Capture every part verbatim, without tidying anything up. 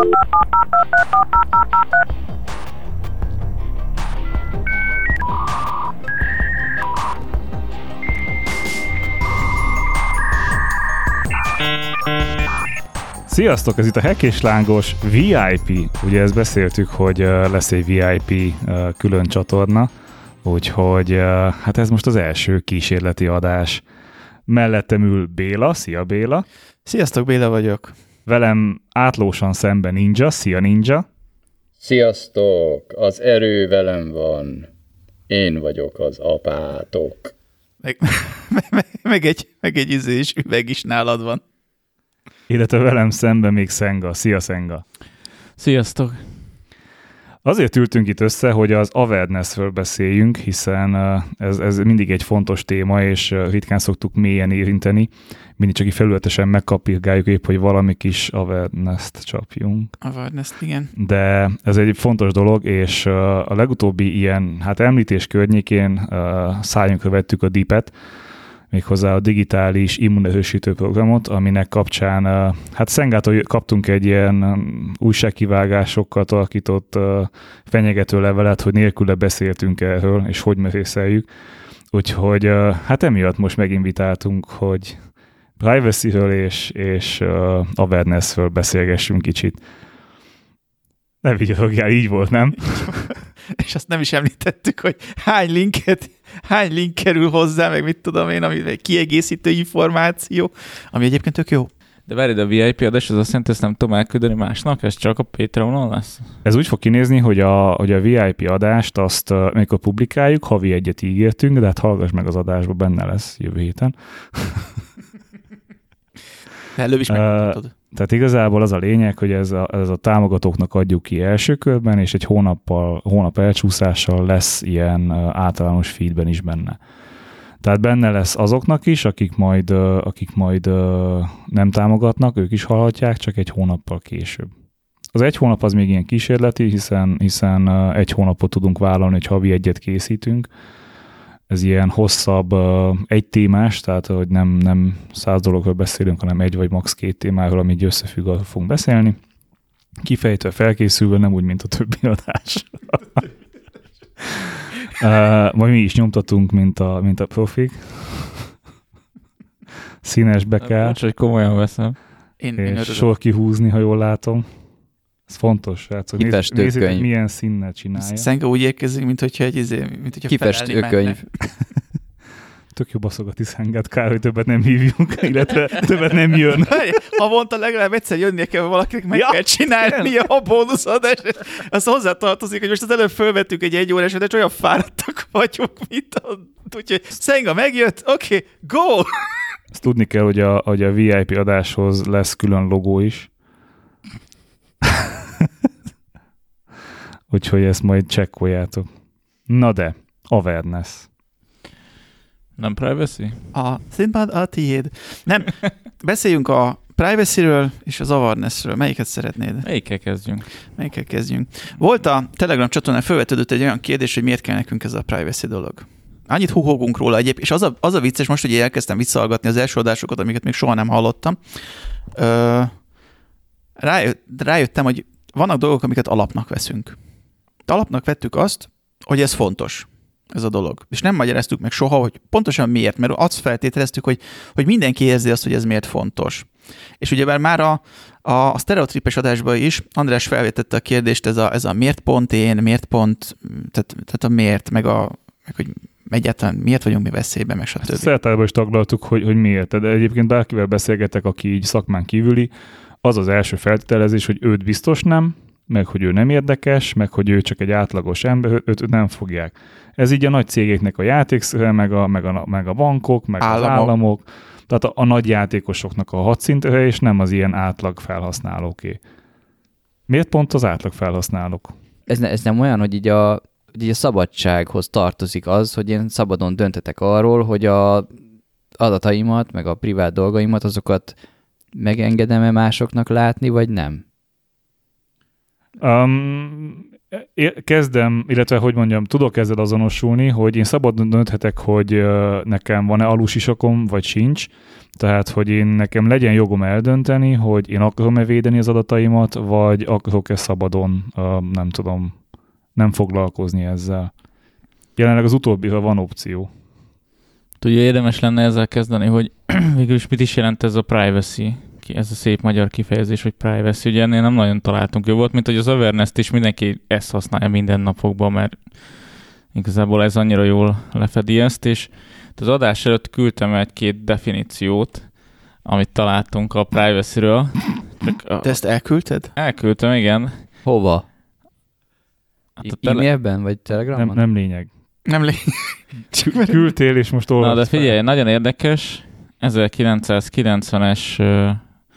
Sziasztok, ez itt a Hack és Lángos vé i pé. Ugye ezt beszéltük, hogy lesz egy vé i pé külön csatorna, úgyhogy hát ez most az első kísérleti adás. Mellettem ül Béla. Szia Béla! Sziasztok, Béla vagyok. Velem átlósan szemben Ninja. Szia Ninja! Sziasztok! Az erő velem van. Én vagyok az apátok. Meg, meg, meg egy, meg egy izés üveg is nálad van. Illetve velem szemben még Szenga. Szia Szenga! Sziasztok! Azért ültünk itt össze, hogy az awareness-ről beszéljünk, hiszen ez, ez mindig egy fontos téma, és ritkán szoktuk mélyen érinteni. Mindig csak így felületesen megkapirgáljuk épp, hogy valami kis awareness-t csapjunk. Awareness, igen. De ez egy fontos dolog, és a legutóbbi ilyen hát említés környékén szállunkra vettük a dipet, méghozzá a digitális immunerősítő programot, aminek kapcsán, hát Szengától kaptunk egy ilyen újságkivágásokkal tarkított fenyegető levelet, hogy nélküle beszéltünk erről, és hogy merészeljük. Úgyhogy hát emiatt most meginvitáltunk, hogy privacy-ről és, és awareness-ről beszélgessünk kicsit. Ne vigyorogjál, így volt, nem? És azt nem is említettük, hogy hány linket, hány link kerül hozzá, meg mit tudom én, ami egy kiegészítő információ, ami egyébként tök jó. De várj, a vé i pé adás, az azt jelenti, ezt nem tudom elküldeni másnak, ez csak a Patreonon lesz? Ez úgy fog kinézni, hogy a, hogy a vé i pé adást azt, amikor publikáljuk, havi egyet ígértünk, de hát hallgass meg az adásban, benne lesz jövő héten. Előbb is megmutatod. Uh, tehát igazából az a lényeg, hogy ez a, ez a támogatóknak adjuk ki első körben, és egy hónappal, hónap elcsúszással lesz ilyen általános feedben is benne. Tehát benne lesz azoknak is, akik majd, akik majd nem támogatnak, ők is hallhatják, csak egy hónappal később. Az egy hónap az még ilyen kísérleti, hiszen, hiszen egy hónapot tudunk vállalni, hogy havi egyet készítünk. Ez ilyen hosszabb, egy témás, tehát hogy nem, nem száz dologról beszélünk, hanem egy vagy max. két témáról, ami így összefügg, arról fogunk beszélni. Kifejtve, felkészülve, nem úgy, mint a többi adás. uh, majd mi is nyomtatunk, mint a, mint a profik. Színesbe kell. Most, hogy komolyan veszem. Én, és én sor kihúzni, ha jól látom. Ez fontos, srácok. Nézzétek, milyen színnel csinálja. Szenga úgy érkezik, mint hogyha egy izé, mint hogyha kifestőkönyv. Tök jó baszogat Szengát, kár, hogy többet nem hívjuk, illetve többet nem jön. Havonta legalább egyszer jönnie kell, valakinek meg ja, kell csinálni a bónuszadás. Az hozzátartozik, hogy most az előbb fölvettük egy egy órás, de olyan fáradtak vagyunk, mint a... Úgyhogy Szenga megjött, oké, okay, go! Ezt tudni kell, hogy a, hogy a vé i pé adáshoz lesz külön logó is. Úgyhogy ezt majd csekkoljátok. Na de, awareness. Nem privacy? A színpad a tiéd. Nem, beszéljünk a privacy-ről és az awareness-ről. Melyiket szeretnéd? Melyikkel kezdjünk? Melyikkel kezdjünk? Volt a Telegram csatornán felvetődött egy olyan kérdés, hogy miért kell nekünk ez a privacy dolog. Annyit huhogunk róla egyébként, és az a, az a vicces most, hogy én elkezdtem visszahallgatni az első adásokat, amiket még soha nem hallottam. Ö, rájött, rájöttem, hogy vannak dolgok, amiket alapnak veszünk. Alapnak vettük azt, hogy ez fontos, ez a dolog. És nem magyaráztuk meg soha, hogy pontosan miért, mert azt feltételeztük, hogy, hogy mindenki érzi azt, hogy ez miért fontos. És ugyebár már a, a, a sztereotípes adásban is András felvetette a kérdést, ez a, ez a miért pont én, miért pont, tehát, tehát a miért, meg, a, meg hogy egyáltalán miért vagyunk mi veszélyben, meg stb. Szertárban is taglaltuk, hogy, hogy miért. De egyébként bárkivel beszélgetek, aki így szakmán kívüli, az az első feltételezés, hogy őt biztos nem, meg hogy ő nem érdekes, meg hogy ő csak egy átlagos ember, őt nem fogják. Ez így a nagy cégeknek a játékszere, meg a, meg a, meg a bankok, meg államok. az államok, tehát a, a nagy játékosoknak a hadszintre, és nem az ilyen átlag felhasználóké. Miért pont az átlag felhasználók? Ez, ne, ez nem olyan, hogy így a, hogy így a szabadsághoz tartozik az, hogy én szabadon döntetek arról, hogy a adataimat, meg a privát dolgaimat, azokat megengedem-e másoknak látni, vagy nem? Um, kezdem, illetve hogy mondjam, tudok ezzel azonosulni, hogy én szabadon dönthetek, hogy nekem van-e alusisakom, vagy sincs. Tehát, hogy én nekem legyen jogom eldönteni, hogy én akarom-e védeni az adataimat, vagy akarok-e szabadon, nem tudom, nem foglalkozni ezzel. Jelenleg az utóbbira van opció. Ugye érdemes lenne ezzel kezdeni, hogy végül is mit is jelent ez a privacy, ez a szép magyar kifejezés, hogy privacy. Ugye ennél nem nagyon találtunk jobbot, mint hogy az awareness-t is mindenki ezt használja mindennapokban, mert igazából ez annyira jól lefedi ezt, és az adás előtt küldtem egy-két definíciót, amit találtunk a privacy-ről. A... Te ezt elküldted? Elküldtem, igen. Hova? Hát e- tele... E-mailben, vagy Telegramon? Nem, nem lényeg. Nem lényeg. Küldtél, és most olvasd. Na, de figyelj, nagyon érdekes, ezerkilencszázkilencvenes uh,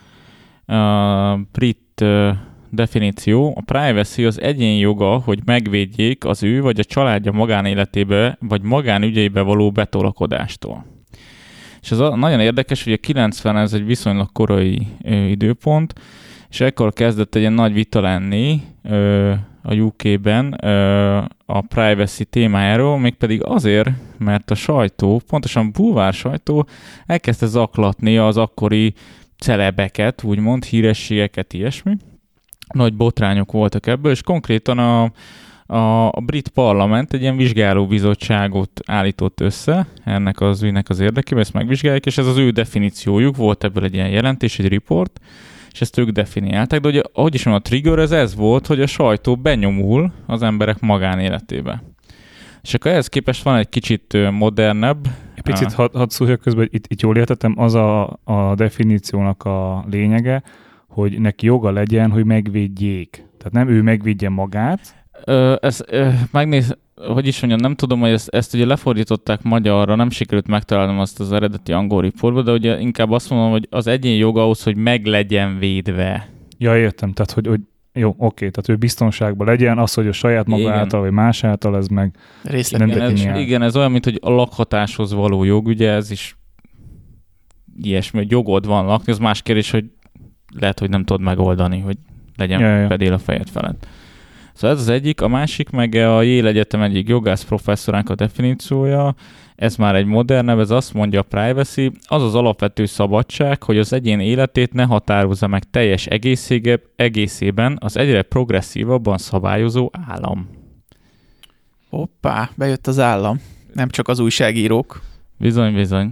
uh, brit uh, definíció. A privacy az egyén joga, hogy megvédjék az ő vagy a családja magánéletébe vagy magánügyeibe való betolakodástól. És ez a, nagyon érdekes, hogy a kilencven ez egy viszonylag korai ö, időpont, és ekkor kezdett egy ilyen nagy vita lenni ö, a U K-ben ö, a privacy témájáról, mégpedig azért, mert a sajtó, pontosan bulvár sajtó elkezdte zaklatni az akkori celebeket, úgymond hírességeket, ilyesmi. Nagy botrányok voltak ebből, és konkrétan a, a, a brit parlament egy ilyen vizsgálóbizottságot állított össze ennek az ügynek az érdekében, ezt megvizsgálják, és ez az ő definíciójuk, volt ebből egy ilyen jelentés, egy report, és ezt ők definiálták, de ugye, ahogy is mondom, a trigger ez ez volt, hogy a sajtó benyomul az emberek magánéletébe. És akkor ehhez képest van egy kicsit modernebb. Egy picit hadd had szóljak közben, itt, itt jól értettem, az a, a definíciónak a lényege, hogy neki joga legyen, hogy megvédjék. Tehát nem ő megvédje magát. Ö, ez, ö, megnéz, hogy is mondjam, nem tudom, hogy ezt, ezt ugye lefordították magyarra, nem sikerült megtalálnom azt az eredeti angol riportba, de ugye inkább azt mondom, hogy az egyén joga ahhoz, hogy meg legyen védve. Ja, értem, tehát hogy, hogy jó, oké, tehát ő biztonságban legyen, az, hogy a saját maga igen. által, vagy más által, ez meg részleg nem igen, ez, igen, ez olyan, mint hogy a lakhatáshoz való jog, ugye ez is ilyesmi, hogy jogod van lakni, az más kérdés, hogy lehet, hogy nem tudod megoldani, hogy legyen ja, ja. fedél a fejed felett. Szóval ez az egyik, a másik meg a Yale Egyetem egyik jogász professzoránk a definíciója, ez már egy modernebb, ez azt mondja a privacy, az az alapvető szabadság, hogy az egyén életét ne határozza meg teljes egészében az egyre progresszívabban szabályozó állam. Hoppá, bejött az állam, nem csak az újságírók. Bizony, bizony.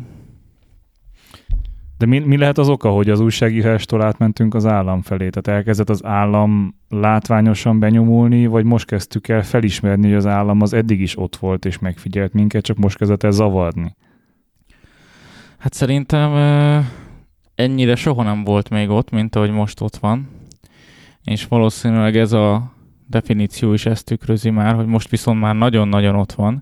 De mi, mi lehet az oka, hogy az újságírástól átmentünk az állam felé? Tehát elkezdett az állam látványosan benyomulni, vagy most kezdtük el felismerni, hogy az állam az eddig is ott volt és megfigyelt minket, csak most kezdett el zavarni? Hát szerintem ennyire soha nem volt még ott, mint ahogy most ott van. És valószínűleg ez a definíció is ezt tükrözi már, hogy most viszont már nagyon-nagyon ott van.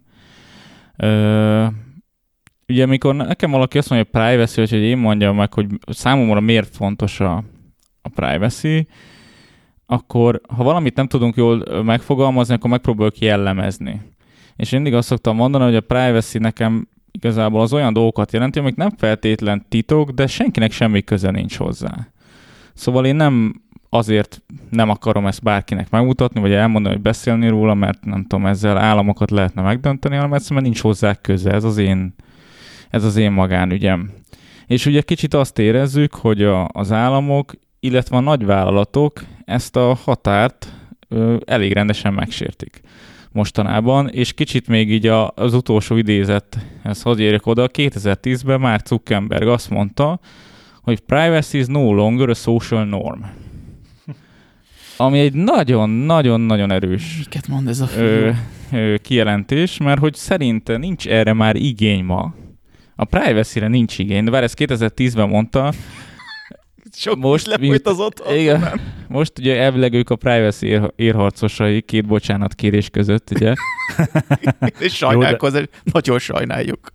Ö, ugye amikor nekem valaki azt mondja, hogy privacy, vagy hogy én mondjam meg, hogy számomra miért fontos a, a privacy, akkor ha valamit nem tudunk jól megfogalmazni, akkor megpróbáljuk jellemezni. És mindig azt szoktam mondani, hogy a privacy nekem igazából az olyan dolgokat jelenti, amik nem feltétlen titok, de senkinek semmi köze nincs hozzá. Szóval én nem azért nem akarom ezt bárkinek megmutatni, vagy elmondani, hogy beszélni róla, mert nem tudom, ezzel államokat lehetne megdönteni, hanem egyszerűen nincs hozzá köze. Ez az én, ez az én magánügyem. És ugye kicsit azt érezzük, hogy a, az államok, illetve a nagyvállalatok ezt a határt ö, elég rendesen megsértik mostanában, és kicsit még így a, az utolsó idézet, ezt hogy érjek oda, kétezer-tízben Mark Zuckerberg azt mondta, hogy privacy is no longer a social norm. Ami egy nagyon-nagyon-nagyon erős Miket mond ez a ö, ö, kijelentés, mert hogy szerinte nincs erre már igény ma. A privacy-re nincs igény, de bár ezt kétezer-tízben mondta. Sok most lefolyt az ott. Igen, most ugye elvileg ők a privacy ér, érharcosai két bocsánatkérés között, ugye? És sajnálkozás, de... nagyon sajnáljuk.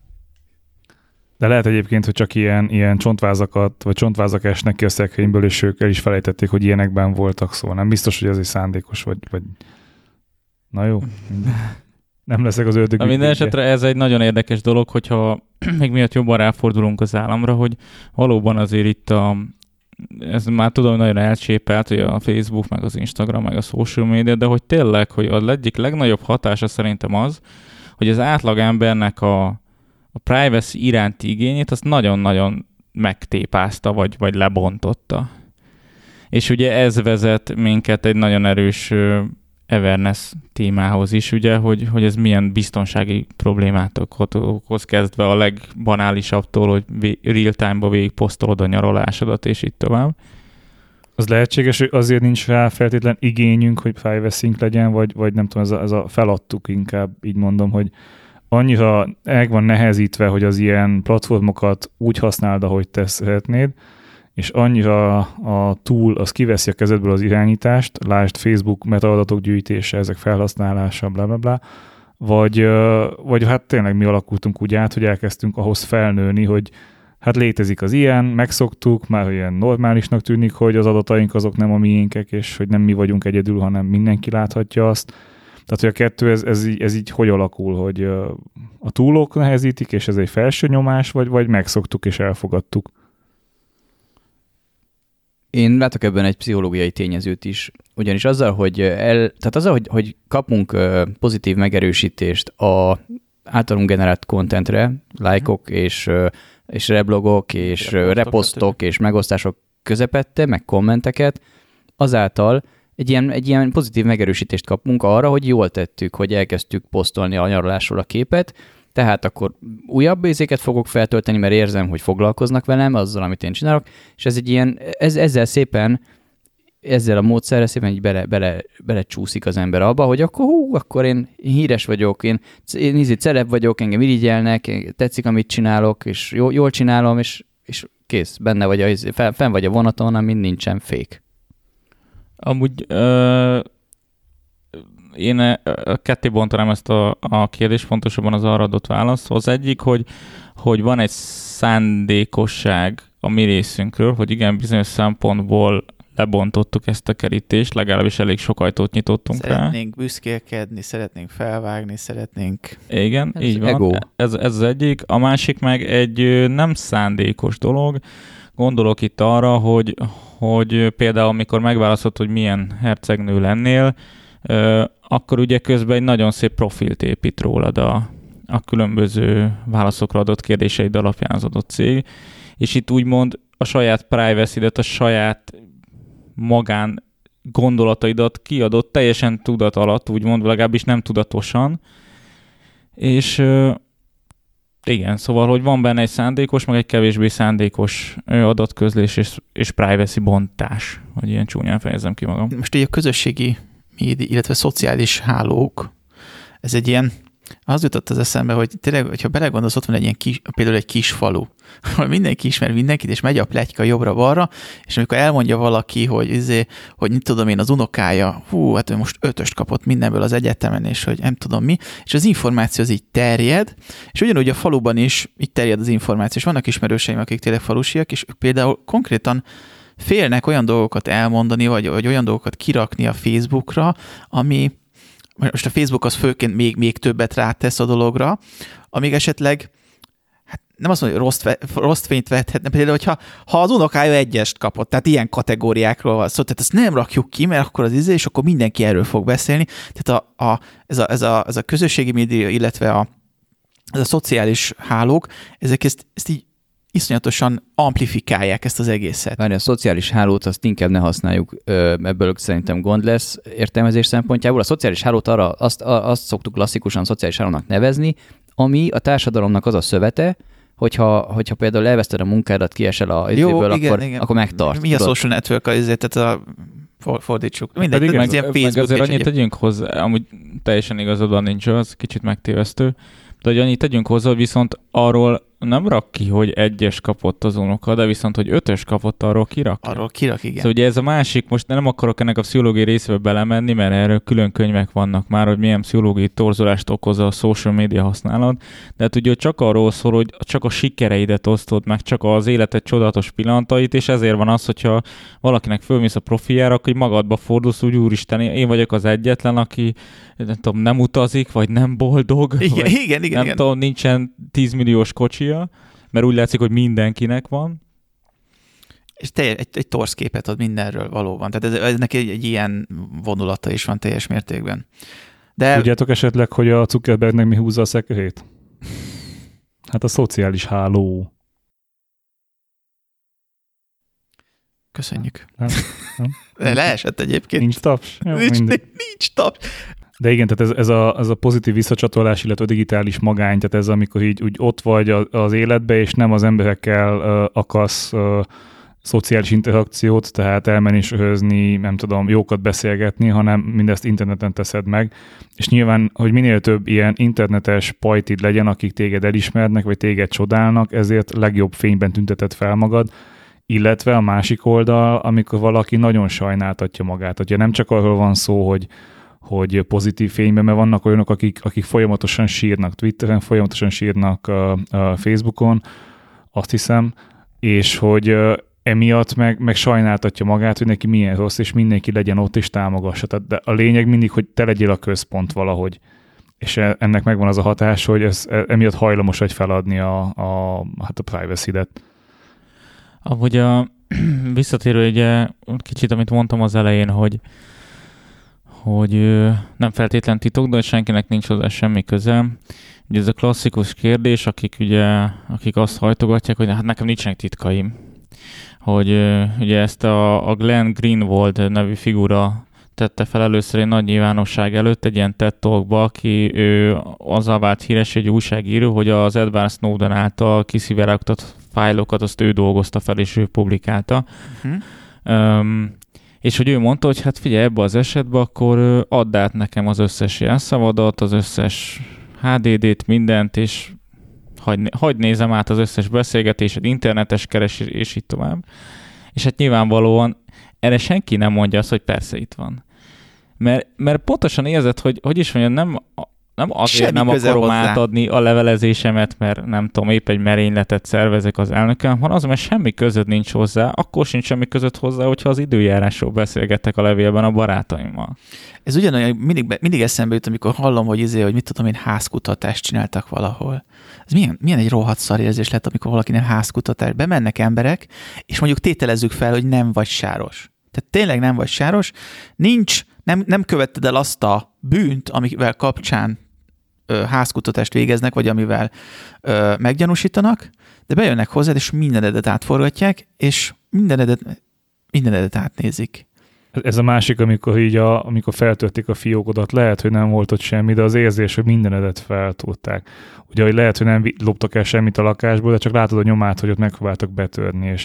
De lehet egyébként, hogy csak ilyen, ilyen csontvázakat, vagy csontvázak esnek ki a szekrényből, és ők el is felejtették, hogy ilyenekben voltak szó. Nem biztos, hogy ez egy szándékos, vagy... vagy... Na jó. Nem leszek az ördög. Minden esetre ez egy nagyon érdekes dolog, hogyha még miatt jobban ráfordulunk az államra, hogy valóban azért itt a, ez már tudom, hogy nagyon elcsépelt, hogy a Facebook, meg az Instagram, meg a social media, de hogy tényleg, hogy az egyik legnagyobb hatása szerintem az, hogy az átlagembernek a, a privacy iránti igényét azt nagyon-nagyon megtépázta, vagy, vagy lebontotta. És ugye ez vezet minket egy nagyon erős awareness témához is, ugye, hogy, hogy ez milyen biztonsági problémát okoz, kezdve a legbanálisabbtól, hogy real-time-ba végig posztolod a nyaralásodat, és így tovább. Az lehetséges, hogy azért nincs rá feltétlen igényünk, hogy privacy-nk legyen, vagy, vagy nem tudom, ez a, ez a feladtuk inkább, így mondom, hogy annyira meg van nehezítve, hogy az ilyen platformokat úgy használd, ahogy te szeretnéd, és annyira a tool, az kiveszi a kezedből az irányítást, lásd Facebook metaadatok gyűjtése, ezek felhasználása, bla, bla, bla, vagy, vagy hát tényleg mi alakultunk úgy át, hogy elkezdtünk ahhoz felnőni, hogy hát létezik az ilyen, megszoktuk, már ilyen normálisnak tűnik, hogy az adataink azok nem a miénkek, és hogy nem mi vagyunk egyedül, hanem mindenki láthatja azt. Tehát, hogy a kettő, ez, ez, így, ez így hogy alakul, hogy a túlok nehezítik, és ez egy felső nyomás, vagy, vagy megszoktuk és elfogadtuk? Én látok ebben egy pszichológiai tényezőt is, ugyanis azzal, hogy, el, tehát azzal, hogy, hogy kapunk pozitív megerősítést a általunk generált contentre, lájkok és, és reblogok és reposztok és megosztások közepette, meg kommenteket, azáltal egy ilyen, egy ilyen pozitív megerősítést kapunk arra, hogy jól tettük, hogy elkezdtük posztolni a nyaralásról a képet, tehát akkor újabb érzéket fogok feltölteni, mert érzem, hogy foglalkoznak velem, azzal, amit én csinálok, és ez egy ilyen, ez, ezzel szépen, ezzel a módszerrel szépen így bele, bele, bele csúszik az ember abba, hogy akkor hú, akkor én híres vagyok, én, én ízi celeb vagyok, engem irigyelnek, tetszik, amit csinálok, és jól, jól csinálom, és, és kész, benne vagy, a, fel, fenn vagy a vonaton, amin nincsen fake. Amúgy ö, én ketté bontanám ezt a, a kérdést, pontosabban az arra adott választ. Az egyik, hogy, hogy van egy szándékosság a mi részünkről, hogy igen, bizonyos szempontból lebontottuk ezt a kerítést, legalábbis elég sok ajtót nyitottunk szeretnénk rá. Szeretnénk büszkélkedni, szeretnénk felvágni, szeretnénk... Igen, ez így ego. van. Ez, ez az egyik. A másik meg egy nem szándékos dolog. Gondolok itt arra, hogy, hogy például amikor megválasztod, hogy milyen hercegnő lennél, akkor ugye közben egy nagyon szép profilt épít rólad a, a különböző válaszokra adott kérdéseid alapján az adott cég, és itt úgymond a saját privacy-det, a saját magán gondolataidat kiadott teljesen tudat alatt, úgymond legalábbis nem tudatosan, és igen, szóval, hogy van benne egy szándékos, meg egy kevésbé szándékos adatközlés és, és privacy bontás, hogy ilyen csúnyán fejezem ki magam. Most így a közösségi média, illetve szociális hálók, ez egy ilyen, az jutott az eszembe, hogy tényleg, hogyha belegondolsz, ott van egy ilyen kis, például egy kis falu, ahol mindenki ismer mindenkit, és megy a pletyka jobbra-balra, és amikor elmondja valaki, hogy, izé, hogy mit tudom én, az unokája, hú, hát ő most ötöst kapott mindenből az egyetemen, és hogy nem tudom mi, és az információ az így terjed, és ugyanúgy a faluban is így terjed az információ, és vannak ismerőseim, akik tényleg falusiak, és például konkrétan félnek olyan dolgokat elmondani, vagy, vagy olyan dolgokat kirakni a Facebookra, ami most a Facebook az főként még, még többet rátesz a dologra, amíg esetleg hát nem azt mondja, hogy rossz, rossz fényt vethetne, például, hogyha ha az unokája egyest kapott, tehát ilyen kategóriákról van szó, tehát ezt nem rakjuk ki, mert akkor az izé, és akkor mindenki erről fog beszélni. Tehát a, a, ez, a, ez, a, ez a közösségi média, illetve a, ez a szociális hálók, ezek ezt, ezt így iszonyatosan amplifikálják ezt az egészet. Várj, a szociális hálót azt inkább ne használjuk, ebből szerintem gond lesz értelmezés szempontjából. A szociális hálót arra azt, azt szoktuk klasszikusan szociális hálónak nevezni, ami a társadalomnak az a szövete, hogyha, hogyha például elveszted a munkádat, kiesel a izéből, akkor, igen. akkor megtart. Mi a social network azért, tehát a fordítsuk. Mindegy, meg, meg, meg, meg azért annyit tegyünk hozzá, amúgy teljesen igazadban nincs az, kicsit megtévesztő, de hogy annyit tegyünk hozzá, viszont arról nem rak ki, hogy egyes kapott az unoka, de viszont, hogy ötös kapott, arról kirak. Arról kirak, igen. Szóval ugye ez a másik, most nem akarok ennek a pszichológiai részébe belemenni, mert erről külön könyvek vannak már, hogy milyen pszichológiai torzulást okoz a social media használat, de hát ugye csak arról szól, hogy csak a sikereidet osztod meg, csak az életed csodálatos pillanatait, és ezért van az, hogyha valakinek fölmész a profiljára, akkor magadba fordulsz, úgy úristen, én vagyok az egyetlen, aki nem tudom, nem utazik, vagy nem boldog, igen, vagy igen, igen, nem igen. tudom, nincsen tízmilliós kocsia, mert úgy látszik, hogy mindenkinek van. És teljes, egy, egy torz képet ad mindenről valóban. Tehát ez, ez neki egy, egy ilyen vonulata is van teljes mértékben. De... Tudjátok esetleg, hogy a Zuckerbergnek mi húzza a szekerét? Hát a szociális háló. Köszönjük. Nem, nem. Leesett egyébként. Nincs taps? Jó, nincs, mindegy. nincs taps. De igen, tehát ez, ez, a, ez a pozitív visszacsatolás, illetve a digitális magány, tehát ez amikor így úgy ott vagy az életbe, és nem az emberekkel uh, akarsz uh, szociális interakciót, tehát elmenni és hözni, nem tudom, jókat beszélgetni, hanem mindezt interneten teszed meg. És nyilván, hogy minél több ilyen internetes pajtid legyen, akik téged elismernek, vagy téged csodálnak, ezért legjobb fényben tünteted fel magad, illetve a másik oldal, amikor valaki nagyon sajnáltatja magát. Ugye nem csak arról van szó, hogy hogy pozitív fényben, mert vannak olyanok, akik, akik folyamatosan sírnak Twitteren, folyamatosan sírnak a, a Facebookon, azt hiszem, és hogy emiatt meg, meg sajnáltatja magát, hogy neki milyen rossz, és mindenki legyen ott és támogassa. Tehát de a lényeg mindig, hogy te legyél a központ valahogy. És ennek megvan az a hatás, hogy ez, emiatt hajlamos vagy feladni a, a, hát a privacy-det. Ahogy a visszatérő ugye kicsit, amit mondtam az elején, hogy hogy nem feltétlen titok, de senkinek nincs hozzá semmi köze. Ugye ez a klasszikus kérdés, akik ugye, akik azt hajtogatják, hogy hát nekem nincsenek titkaim. Hogy ugye ezt a, a Glenn Greenwald nevű figura tette fel először egy nagy nyilvánosság előtt egy ilyen TED Talkba, aki ő azzal vált híres, egy újságíró, hogy az Edward Snowden által kiszivárogtatott fájlokat azt ő dolgozta fel, és ő publikálta. Uh-huh. Um, És hogy ő mondta, hogy hát figyelj, ebbe az esetben akkor add át nekem az összes jelszavadat, az összes há dé dét, mindent, és hagy, hagy nézem át az összes beszélgetésed, internetes keresés, és így tovább. És hát nyilvánvalóan erre senki nem mondja azt, hogy persze itt van. Mert, mert pontosan érzed, hogy hogy is mondjam, nem, nem azért semmi nem akarom hozzá. átadni a levelezésemet, mert nem tudom, épp egy merényletet szervezek az elnökkel, hanem az, mert semmi között nincs hozzá, akkor sincs semmi között hozzá, hogyha az időjárásról beszélgettek a levélben a barátaimmal. Ez ugyanolyan, mindig, mindig eszembe jut, amikor hallom, hogy, izé, hogy mit tudom én, házkutatást csináltak valahol. Ez milyen, milyen egy rohadt szar érzés lett, amikor valaki nem házkutatás. Bemennek emberek, és mondjuk tételezzük fel, hogy nem vagy sáros. Tehát tényleg nem vagy sáros, nincs, nem, nem követted el azt a bűnt, amivel kapcsán ö, házkutatást végeznek, vagy amivel ö, meggyanúsítanak, de bejönnek hozzád, és mindenedet átforgatják, és mindenedet, mindenedet átnézik. Ez a másik, amikor így a, amikor feltörték a fiókodat, lehet, hogy nem volt ott semmi, de az érzés, hogy mindenedet feltúrták. Ugye, hogy lehet, hogy nem loptak el semmit a lakásból, de csak látod a nyomát, hogy ott megpróbáltak betörni, és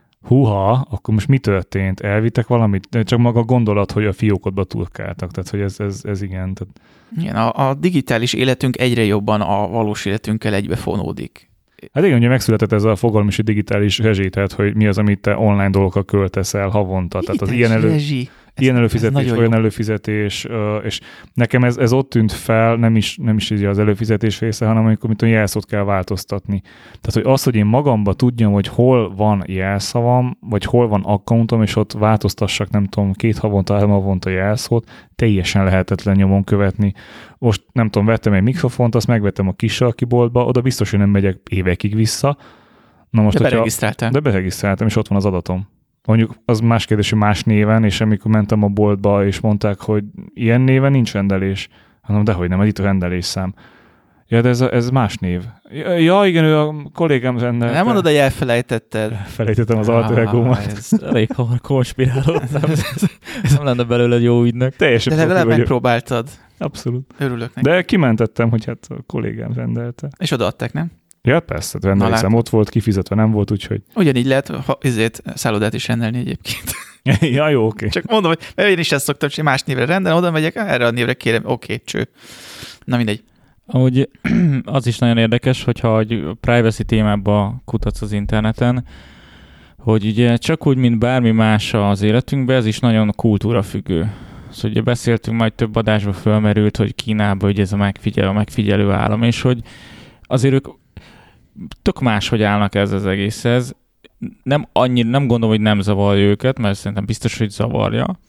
húha, akkor most mi történt? Elvittek valamit? De csak maga a gondolat, hogy a fiókodba turkáltak. Tehát, hogy ez, ez, ez igen. Tehát... Igen, a, a digitális életünk egyre jobban a valós életünkkel egybefonódik. Hát igen, ugye megszületett ez a fogalom is, hogy digitális rezsi, tehát hogy mi az, amit te online dolgokkal költesz el havonta. Tehát az ilyen, elő, ilyen előfizetés, olyan jó. előfizetés, és nekem ez, ez ott tűnt fel, nem is, nem is így az előfizetés része, hanem amikor mit jelszót kell változtatni. Tehát, hogy az, hogy én magamba tudjam, hogy hol van jelszavam, vagy hol van accountom, és ott változtassak, nem tudom, két havonta, három havonta jelszót, teljesen lehetetlen nyomon követni. Most nem tudom, vettem egy mikrofont, azt megvettem a kis sarkiboltba, oda biztos, hogy nem megyek évekig vissza. Na most, de beregisztráltál. De beregisztráltam, és ott van az adatom. Mondjuk az más kérdés, hogy más néven, és amikor mentem a boltba, és mondták, hogy ilyen néven nincs rendelés. Hanem dehogy nem, ez itt a rendelésszám. Ja, de ez, ez más név. Ja, ja, igen, ő a kollégám rendelte. Nem mondod, hogy elfelejtetted. Felejtettem az alter egómat. Ez elég hamar konspirálódtam. Ez nem lenne belőled jó ügynek. Teljesen de legalább megpróbáltad. Abszolút. Örülök neki. De kimentettem, hogy hát a kollégám rendelte. És odaadták, nem? Ja, persze, rendelésem ott volt, kifizetve nem volt, úgyhogy... Ugyanígy lehet ha, ezért szállodát is rendelni egyébként. Ja, jó, oké. Okay. Csak mondom, hogy mert én is ezt szoktam, hogy más névre rendelni, oda megyek, erre a névre kérem, oké, okay, cső. Na mindegy. Ahogy az is nagyon érdekes, hogyha egy privacy témába kutatsz az interneten, hogy ugye csak úgy, mint bármi más az életünkben, ez is nagyon kultúrafüggő. Szóval ugye beszéltünk, majd több adásban fölmerült, hogy Kínában ugye ez a megfigyelő, a megfigyelő állam, és hogy azért ők tök máshogy állnak ez az egészhez. Nem, annyi, nem gondolom, hogy nem zavarja őket, mert szerintem biztos, hogy zavarja.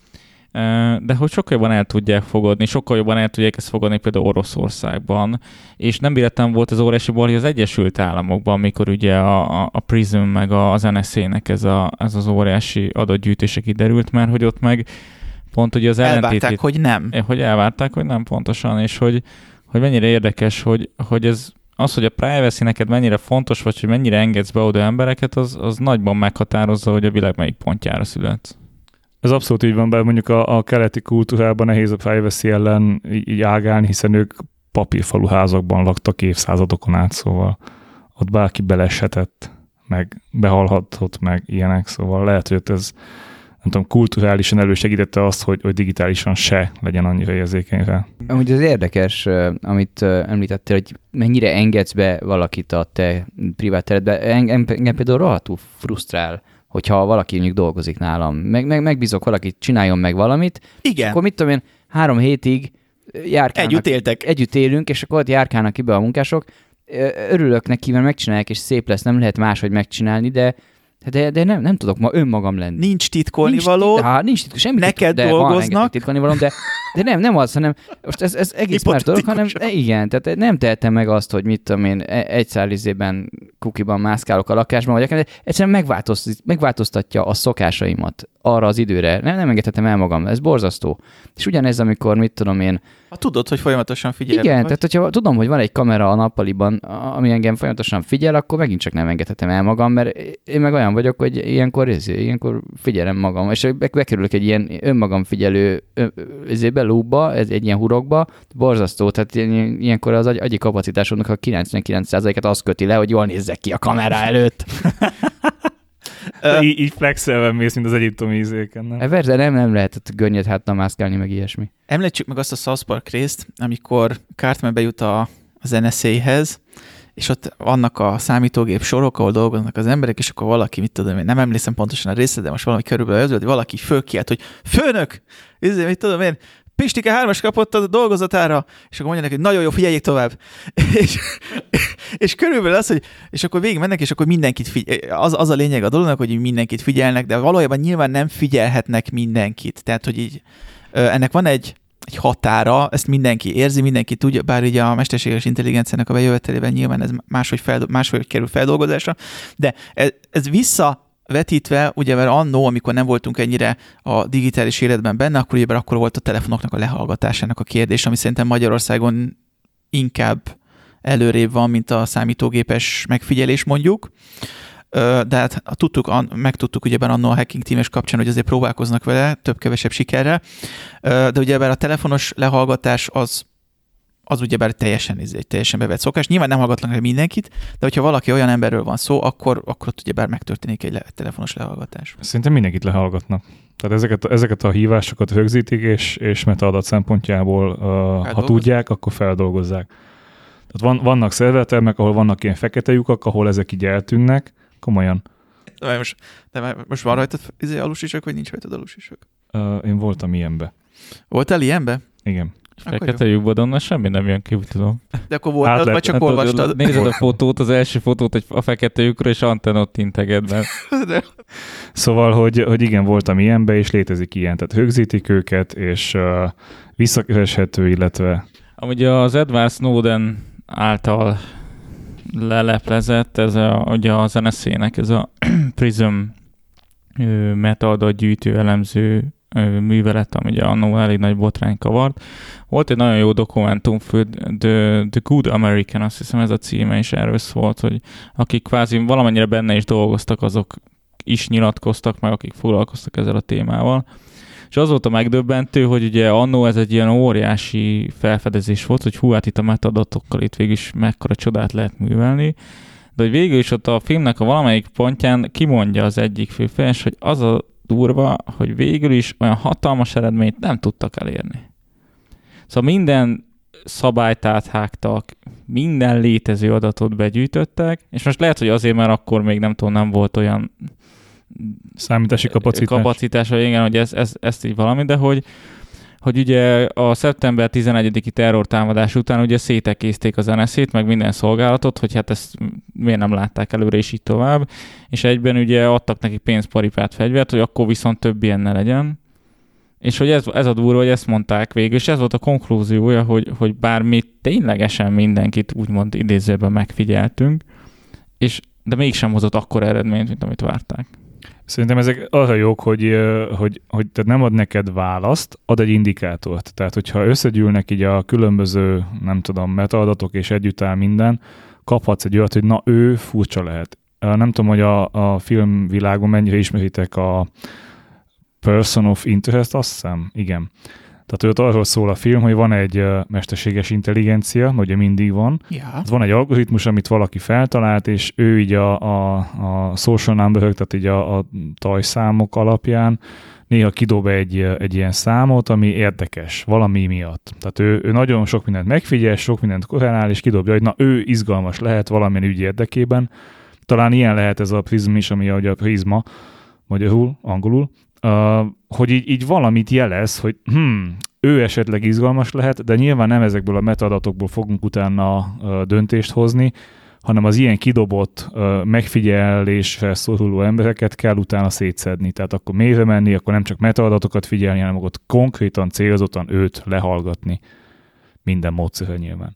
de hogy sokkal jobban el tudják fogadni, sokkal jobban el tudják ezt fogadni például Oroszországban, és nem véletlen volt az óriási baj az Egyesült Államokban, amikor ugye a, a Prism meg az en es á-nek ez, a, ez az óriási adatgyűjtése kiderült, mert hogy ott meg pont ugye az ellentétét... Elvárták, hogy nem. Hogy elvárták, hogy nem pontosan, és hogy, hogy mennyire érdekes, hogy, hogy ez az, hogy a privacy neked mennyire fontos, vagy hogy mennyire engedsz be oda embereket, az, az nagyban meghatározza, hogy a világ melyik pontjára születsz. Ez abszolút így van, bár mondjuk a, a keleti kultúrában nehéz a privacy ellen így, így ágálni, hiszen ők papírfalu házakban laktak évszázadokon át, szóval ott bárki beleshetett, meg behalhatott, meg ilyenek, szóval lehet, hogy ez nem tudom, kulturálisan elősegítette azt, hogy, hogy digitálisan se legyen annyira érzékeny rá. Amúgy az érdekes, amit említettél, hogy mennyire engedsz be valakit a te privát teredbe. Engem, engem például rohadtul frusztrál, hogyha valaki mondjuk dolgozik nálam, meg, meg, megbízok valakit, csináljon meg valamit, Igen. akkor mit tudom én, három hétig járkálnak. Együtt éltek. Együtt élünk, és akkor ott járkálnak ki be a munkások. Örülök neki, mert megcsinálják, és szép lesz, nem lehet máshogy megcsinálni, de De, de nem, nem tudok ma önmagam lenni. Nincs titkolni nincs való. Tit- há, nincs titkos, semmi neked titkos, dolgoznak. titkolni való, de, de nem, nem az, hanem most ez, ez egész más dolog, hanem igen, tehát nem tehetem meg azt, hogy mit tudom én, egy szálizében kukiban mászkálok a lakásban, vagy akár, egyszerűen megváltozt, megváltoztatja a szokásaimat arra az időre. Nem, nem engedhetem el magam, ez borzasztó. És ugyanez, amikor mit tudom én. Ha tudod, hogy folyamatosan figyel. Igen, vagy. tehát hogyha tudom, hogy van egy kamera a nappaliban, ami engem folyamatosan figyel, akkor megint csak nem engedhetem el magam, mert én meg olyan vagyok, hogy ilyenkor, ilyenkor figyelem magam, és bekerülök egy ilyen önmagam figyelő ezébe, lúbba, ez egy ilyen hurokba, borzasztó, tehát ilyenkor az agyi kapacitásodnak a kilencvenkilenc százalékát az köti le, hogy jól nézzek ki a kamera előtt. Így, így flexelve mész, mint az egyiptomi ízéken, nem? Persze, nem, nem lehetett görnyed háttal mászkálni, meg ilyesmi. Említsük meg azt a South Park részt, amikor Cartman bejut a, az en es á-hez, és ott vannak a számítógép sorok, ahol dolgoznak az emberek, és akkor valaki, mit tudom én, nem emlékszem pontosan a részlet, de most valami körülbelül az, hogy valaki fölkiált, hogy főnök, izé, mit tudom én, Pistike hármas kapott a dolgozatára, és akkor mondja neki, hogy nagyon jó, figyeljék tovább. és, és körülbelül az, hogy és akkor végig mennek, és akkor mindenkit figyel, az, az a lényeg a dolognak, hogy mindenkit figyelnek, de valójában nyilván nem figyelhetnek mindenkit. Tehát, hogy így ennek van egy, egy határa, ezt mindenki érzi, mindenki tudja, bár így a mesterséges intelligenciának a bejövetelében nyilván ez máshogy, fel, máshogy kerül feldolgozásra, de ez, ez vissza vetítve, ugye mert annó, amikor nem voltunk ennyire a digitális életben benne, akkor ugye akkor volt a telefonoknak a lehallgatásának a kérdés, ami szerintem Magyarországon inkább előrébb van, mint a számítógépes megfigyelés mondjuk. De hát tudtuk, megtudtuk ugyebár annó a Hacking Team-es kapcsán, hogy azért próbálkoznak vele, több-kevesebb sikerrel. De ugyebár a telefonos lehallgatás az az ugyebár teljesen, egy teljesen bevett szokás. Nyilván nem hallgatnak le mindenkit, de hogyha valaki olyan emberről van szó, akkor, akkor ott ugyebár megtörténik egy le, telefonos lehallgatás. Szerintem mindenkit lehallgatnak. Tehát ezeket, ezeket a hívásokat rögzítik, és, és metaadat szempontjából, uh, ha tudják, akkor feldolgozzák. Tehát van, vannak szervertermek, ahol vannak ilyen fekete lyukak, ahol ezek így eltűnnek. Komolyan. De most, de most van rajtad izé, alusisak, vagy nincs rajtad alusisak? Uh, én voltam ilyenbe. Voltál ilyenbe? Igen. Fekete lyukban, onnan semmi nem jön ki, úgy tudom. De akkor voltad, vagy csak hát, olvastad? Nézed a fotót, az első fotót egy a fekete lyukra, és antenna ott integed be. Szóval, hogy, hogy igen, voltam ilyenbe, és létezik ilyen, tehát rögzítik őket, és uh, visszakereshető, illetve... Amúgy az Edward Snowden által leleplezett, ez a, ugye az en es á-nek ez a Prism metaadatgyűjtő elemző művelet, ami ugye annó elég nagy botrány kavart. Volt egy nagyon jó dokumentumfilm, The, The Good American, azt hiszem ez a címe, és erről szólt, hogy akik kvázi valamennyire benne is dolgoztak, azok is nyilatkoztak meg, akik foglalkoztak ezzel a témával. És az volt a megdöbbentő, hogy ugye annó ez egy ilyen óriási felfedezés volt, hogy hú, hát itt a metadatokkal itt végül is mekkora csodát lehet művelni, de hogy végül is ott a filmnek a valamelyik pontján kimondja az egyik főfejes, hogy az a durva, hogy végül is olyan hatalmas eredményt nem tudtak elérni. Szóval minden szabályt áthágtak, minden létező adatot begyűjtöttek, és most lehet, hogy azért, mert akkor még nem tudom, nem volt olyan számítási kapacitás, kapacitás hogy igen, hogy ez, ez, ezt így valami, de hogy, hogy ugye a szeptember tizenegyediki terrortámadás után ugye szétekészték az en es á-t, meg minden szolgálatot, hogy hát ezt miért nem látták előre, és így tovább, és egyben ugye adtak neki pénzparipát, fegyvert, hogy akkor viszont több ilyen ne legyen, És hogy ez, ez a durva, hogy ezt mondták végül, és ez volt a konklúziója, hogy, hogy bár mi ténylegesen mindenkit úgymond idézőben megfigyeltünk, és, de mégsem hozott akkora eredményt, mint amit várták. Szerintem ezek arra jók, hogy, hogy, hogy tehát nem ad neked választ, ad egy indikátort. Tehát, hogyha összegyűlnek így a különböző, nem tudom, metaadatok és együtt áll minden, kaphatsz egy olyat, hogy na ő furcsa lehet. Nem tudom, hogy a, a filmvilágon mennyire ismeritek a Person of Interest, azt hiszem? Igen. Tehát ott arról szól a film, hogy van egy mesterséges intelligencia, ugye mindig van. Ja. Van egy algoritmus, amit valaki feltalált, és ő így a, a, a social number-ök, tehát így a, a tajszámok alapján néha kidob egy, egy ilyen számot, ami érdekes, valami miatt. Tehát ő, ő nagyon sok mindent megfigyel, sok mindent korrelál, és kidobja, hogy na ő izgalmas lehet valamilyen ügy érdekében. Talán ilyen lehet ez a Prism is, ami ugye a Prisma, magyarul, angolul, Uh, hogy így, így valamit jelez, hogy hm, ő esetleg izgalmas lehet, de nyilván nem ezekből a metaadatokból fogunk utána uh, döntést hozni, hanem az ilyen kidobott, uh, megfigyelésre szoruló embereket kell utána szétszedni. Tehát akkor mélyre menni, akkor nem csak metaadatokat figyelni, hanem ott konkrétan, célzottan őt lehallgatni. Minden módszerre nyilván.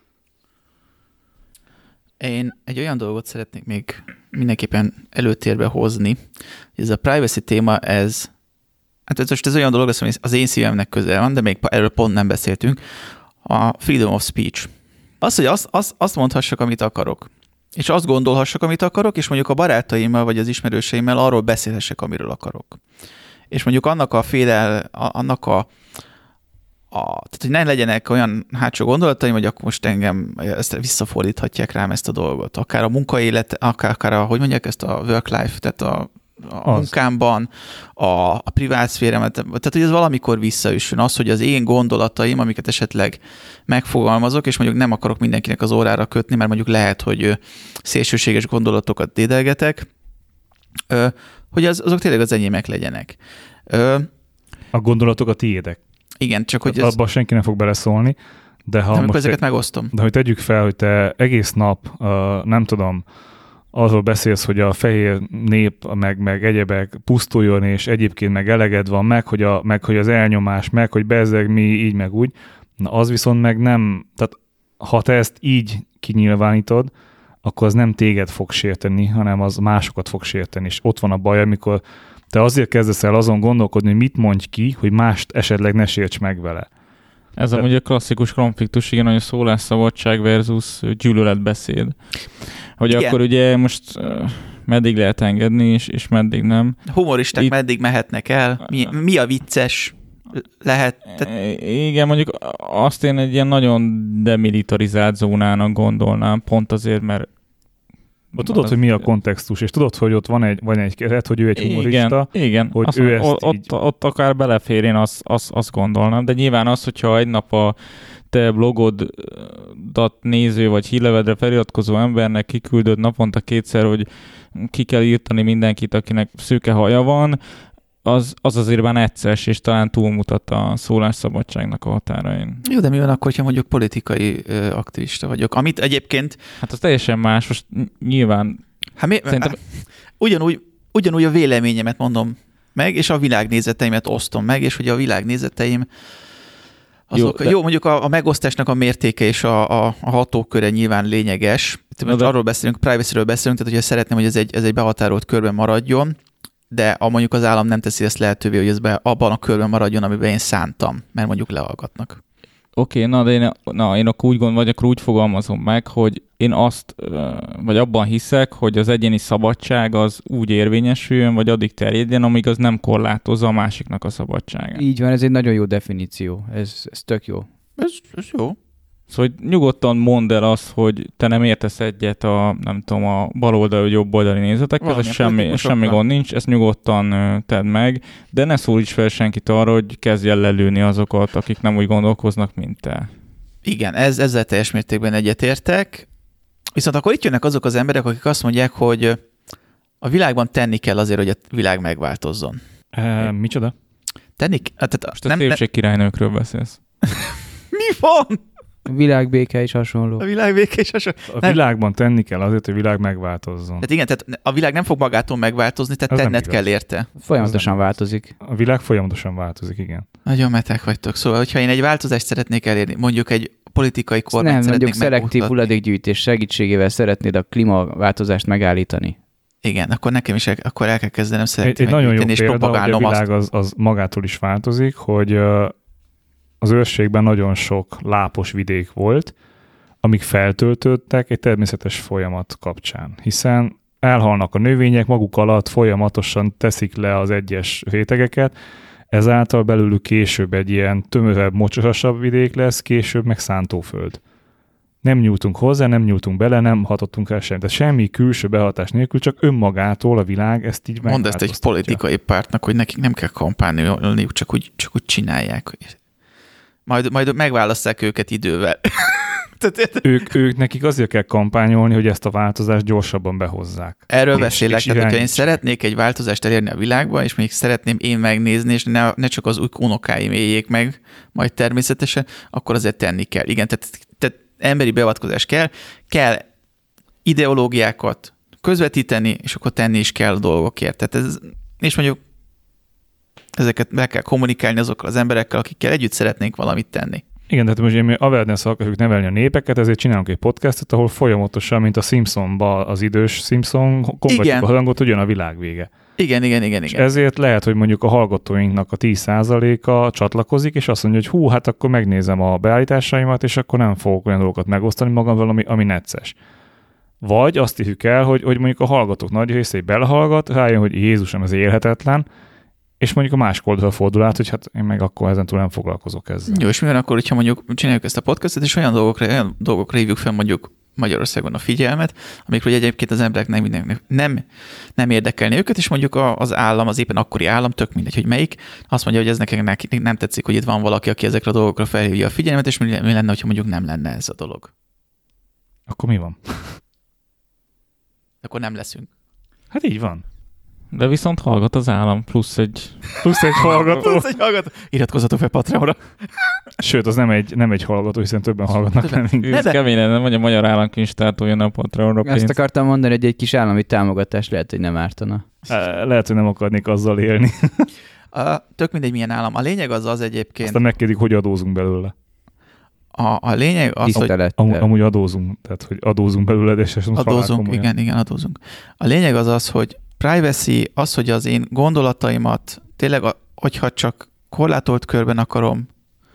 Én egy olyan dolgot szeretnék még mindenképpen előtérbe hozni, hogy ez a privacy téma, ez, hát ez most ez olyan dolog, hogy az én szívemnek közel van, de még erről pont nem beszéltünk, a freedom of speech. Az, hogy azt, azt, azt mondhassak, amit akarok, és azt gondolhassak, amit akarok, és mondjuk a barátaimmal, vagy az ismerőseimmel arról beszélhessek, amiről akarok. És mondjuk annak a félel, annak a A, tehát, hogy ne legyenek olyan hátsó gondolataim, hogy akkor most engem ezt visszafordíthatják rám ezt a dolgot. Akár a munkaélet, akár, akár a, hogy mondják ezt a work-life, tehát a, a munkámban, a, a privát szféremet, tehát hogy ez valamikor visszaüssön. Az, hogy az én gondolataim, amiket esetleg megfogalmazok, és mondjuk nem akarok mindenkinek az órára kötni, mert mondjuk lehet, hogy szélsőséges gondolatokat dédelgetek, hogy az, azok tényleg az enyémek legyenek. A gondolatok a tiédek. Igen, csak hogy ez... Abba senki nem fog beleszólni, de ha de most ezeket te, megosztom. De hogy tegyük fel, hogy te egész nap, uh, nem tudom, arról beszélsz, hogy a fehér nép, meg, meg egyebek pusztuljon, és egyébként meg eleged van, meg hogy, a, meg hogy az elnyomás, meg hogy bezzeg mi, így meg úgy, na az viszont meg nem, tehát ha te ezt így kinyilvánítod, akkor az nem téged fog sérteni, hanem az másokat fog sérteni, és ott van a baj, amikor te azért kezdesz el azon gondolkodni, hogy mit mondj ki, hogy mást esetleg ne sérts meg vele. Ez amúgy a klasszikus konfliktus, igen, hogy a szólásszabadság versus gyűlöletbeszéd. Hogy igen. Akkor ugye most uh, meddig lehet engedni, és, és meddig nem. Humoristák Itt... meddig mehetnek el? Mi, mi a vicces lehet? Tehát... Igen, mondjuk azt én egy ilyen nagyon demilitarizált zónának gondolnám, pont azért, mert tudod, az, hogy mi a kontextus, és tudod, hogy ott van egy, van egy keret, hogy ő egy humorista, igen, igen. hogy azt, ő ezt ott, így... ott, ott akár belefér, én azt, azt, azt gondolnám, de nyilván az, hogyha egy nap a te blogodat néző vagy hírlevedre feliratkozó embernek kiküldöd naponta kétszer, hogy ki kell írtani mindenkit, akinek szőke haja van, az, az azért már egyszeres, és talán túlmutat a szólásszabadságnak a határain. Jó, de mi van akkor, ha mondjuk politikai ö, aktivista vagyok, amit egyébként... Hát az teljesen más, most nyilván... Hát mi, szerintem... ugyanúgy, ugyanúgy a véleményemet mondom meg, és a világnézeteimet osztom meg, és hogy a világnézeteim azok, jó, de... jó, mondjuk a, a megosztásnak a mértéke és a, a, a hatóköre nyilván lényeges. Most de... arról beszélünk, privacyről beszélünk, tehát hogyha szeretném, hogy ez egy, ez egy behatárolt körben maradjon, de a, mondjuk az állam nem teszi ezt lehetővé, hogy ez be, abban a körben maradjon, amiben én szántam, mert mondjuk lehallgatnak. Oké, okay, na de én, na, én akkor úgy gond, vagy akkor úgy fogalmazom meg, hogy én azt, vagy abban hiszek, hogy az egyéni szabadság az úgy érvényesüljön, vagy addig terjedjen, amíg az nem korlátozza a másiknak a szabadságát. Így van, ez egy nagyon jó definíció. Ez, ez tök jó. Ez, ez jó. Szóval nyugodtan mondd el azt, hogy te nem értesz egyet a, nem tudom, a baloldali vagy jobboldali nézetekkel, ez semmi, semmi gond nincs, ezt nyugodtan tedd meg, de ne szólíts fel senkit arra, hogy kezdj el lelőni azokat, akik nem úgy gondolkoznak, mint te. Igen, ez, ezzel teljes mértékben egyetértek. Viszont akkor itt jönnek azok az emberek, akik azt mondják, hogy a világban tenni kell azért, hogy a világ megváltozzon. E, micsoda? Tenni? Tehát, Most a szépségkirálynőkről beszélsz. Mi van? világbéke is hasonló. A világbéke is hasonló. A nem. világban tenni kell azért, hogy a világ megváltozzon. Tehát igen, tehát a világ nem fog magától megváltozni, tehát tenned kell érte. Folyamatosan változik. A világ folyamatosan változik, igen. Nagyon metek vagytok. Szóval, hogyha én egy változást szeretnék elérni, mondjuk egy politikai kormányt nem, szeretnék mondjuk szelektív hulladékgyűjtés segítségével szeretnéd a klímaváltozást megállítani. Igen, akkor nekem is el, akkor el kell kezdenem szelektív egy, egy nagyon jó és példa, hogy a világ az, az magától is változik, hogy az őrségben nagyon sok lápos vidék volt, amik feltöltődtek egy természetes folyamat kapcsán, hiszen elhalnak a növények, maguk alatt folyamatosan teszik le az egyes rétegeket, ezáltal belőlük később egy ilyen tömörebb, mocsosasabb vidék lesz, később meg szántóföld. Nem nyúltunk hozzá, nem nyúltunk bele, nem hatottunk el semmit. Tehát semmi külső behatás nélkül, csak önmagától a világ ezt így megváltoztatja. Mondd ezt egy politikai pártnak, hogy nekik nem kell kampányolniuk, csak úgy, csak úgy csinálják. Majd, majd megválasszák őket idővel. ők, ők nekik azért kell kampányolni, hogy ezt a változást gyorsabban behozzák. Erről és, beszélek, és tehát hogyha én szeretnék egy változást elérni a világban, és még szeretném én megnézni, és ne, ne csak az új unokáim éljék meg, majd természetesen, akkor azért tenni kell. Igen, tehát, tehát emberi beavatkozás kell, kell ideológiákat közvetíteni, és akkor tenni is kell a dolgokért. Tehát ez, és mondjuk ezeket meg kell kommunikálni azokkal az emberekkel, akikkel együtt szeretnénk valamit tenni. Igen, tehát most mi awareness-szal akarjuk nevelni a népeket, ezért csinálunk egy podcastot, ahol folyamatosan, mint a Simpsonban az idős Simpson, kongatjuk a hangot, hogy jön a világ vége. Igen, igen, igen. És igen. ezért lehet, hogy mondjuk a hallgatóinknak a tíz százaléka csatlakozik, és azt mondja, hogy hú, hát akkor megnézem a beállításaimat, és akkor nem fogok olyan dolgokat megosztani magammal, ami, ami necces. Vagy azt hiszük el, hogy, hogy mondjuk a hallgatók nagy része belehallgat, rájön, hogy Jézusom, ez élhetetlen, és mondjuk a másik oldalra fordul át, hogy hát én meg akkor ezentúl nem foglalkozok ezzel. Jó, és mi van akkor, hogyha mondjuk csináljuk ezt a podcastot, és olyan dolgokra, olyan dolgokra hívjuk fel mondjuk Magyarországon a figyelmet, amikről egyébként az emberek nem, nem, nem, nem érdekelni őket, és mondjuk az állam, az éppen akkori állam, tök mindegy, hogy melyik, azt mondja, hogy ez nekik nem tetszik, hogy itt van valaki, aki ezekre a dolgokra felhívja a figyelmet, és mi lenne, hogyha mondjuk nem lenne ez a dolog. Akkor mi van? Akkor nem leszünk. Hát így van. De viszont hallgat az állam, plusz egy... Plusz egy hallgató. Plusz egy hallgató. Iratkozzatok fel Patreonra. Sőt, az nem egy, nem egy hallgató, hiszen többen hallgatnak. Nem, ez kemény lenne, hogy a Magyar Államkincstártól jön a Patreonra pénzt. Ezt akartam mondani, hogy egy kis állami támogatás lehet, hogy nem ártana. Lehet, hogy nem akarnék azzal élni. A, tök mindegy, milyen állam. A lényeg az az egyébként... Aztán megkérdik, hogy adózunk belőle. A, a lényeg az, hogy... Am, amúgy adózunk, tehát hogy adózunk belőle, de és adózunk, igen, igen, adózunk. A lényeg az az, hogy privacy, az, hogy az én gondolataimat tényleg, hogyha csak korlátolt körben akarom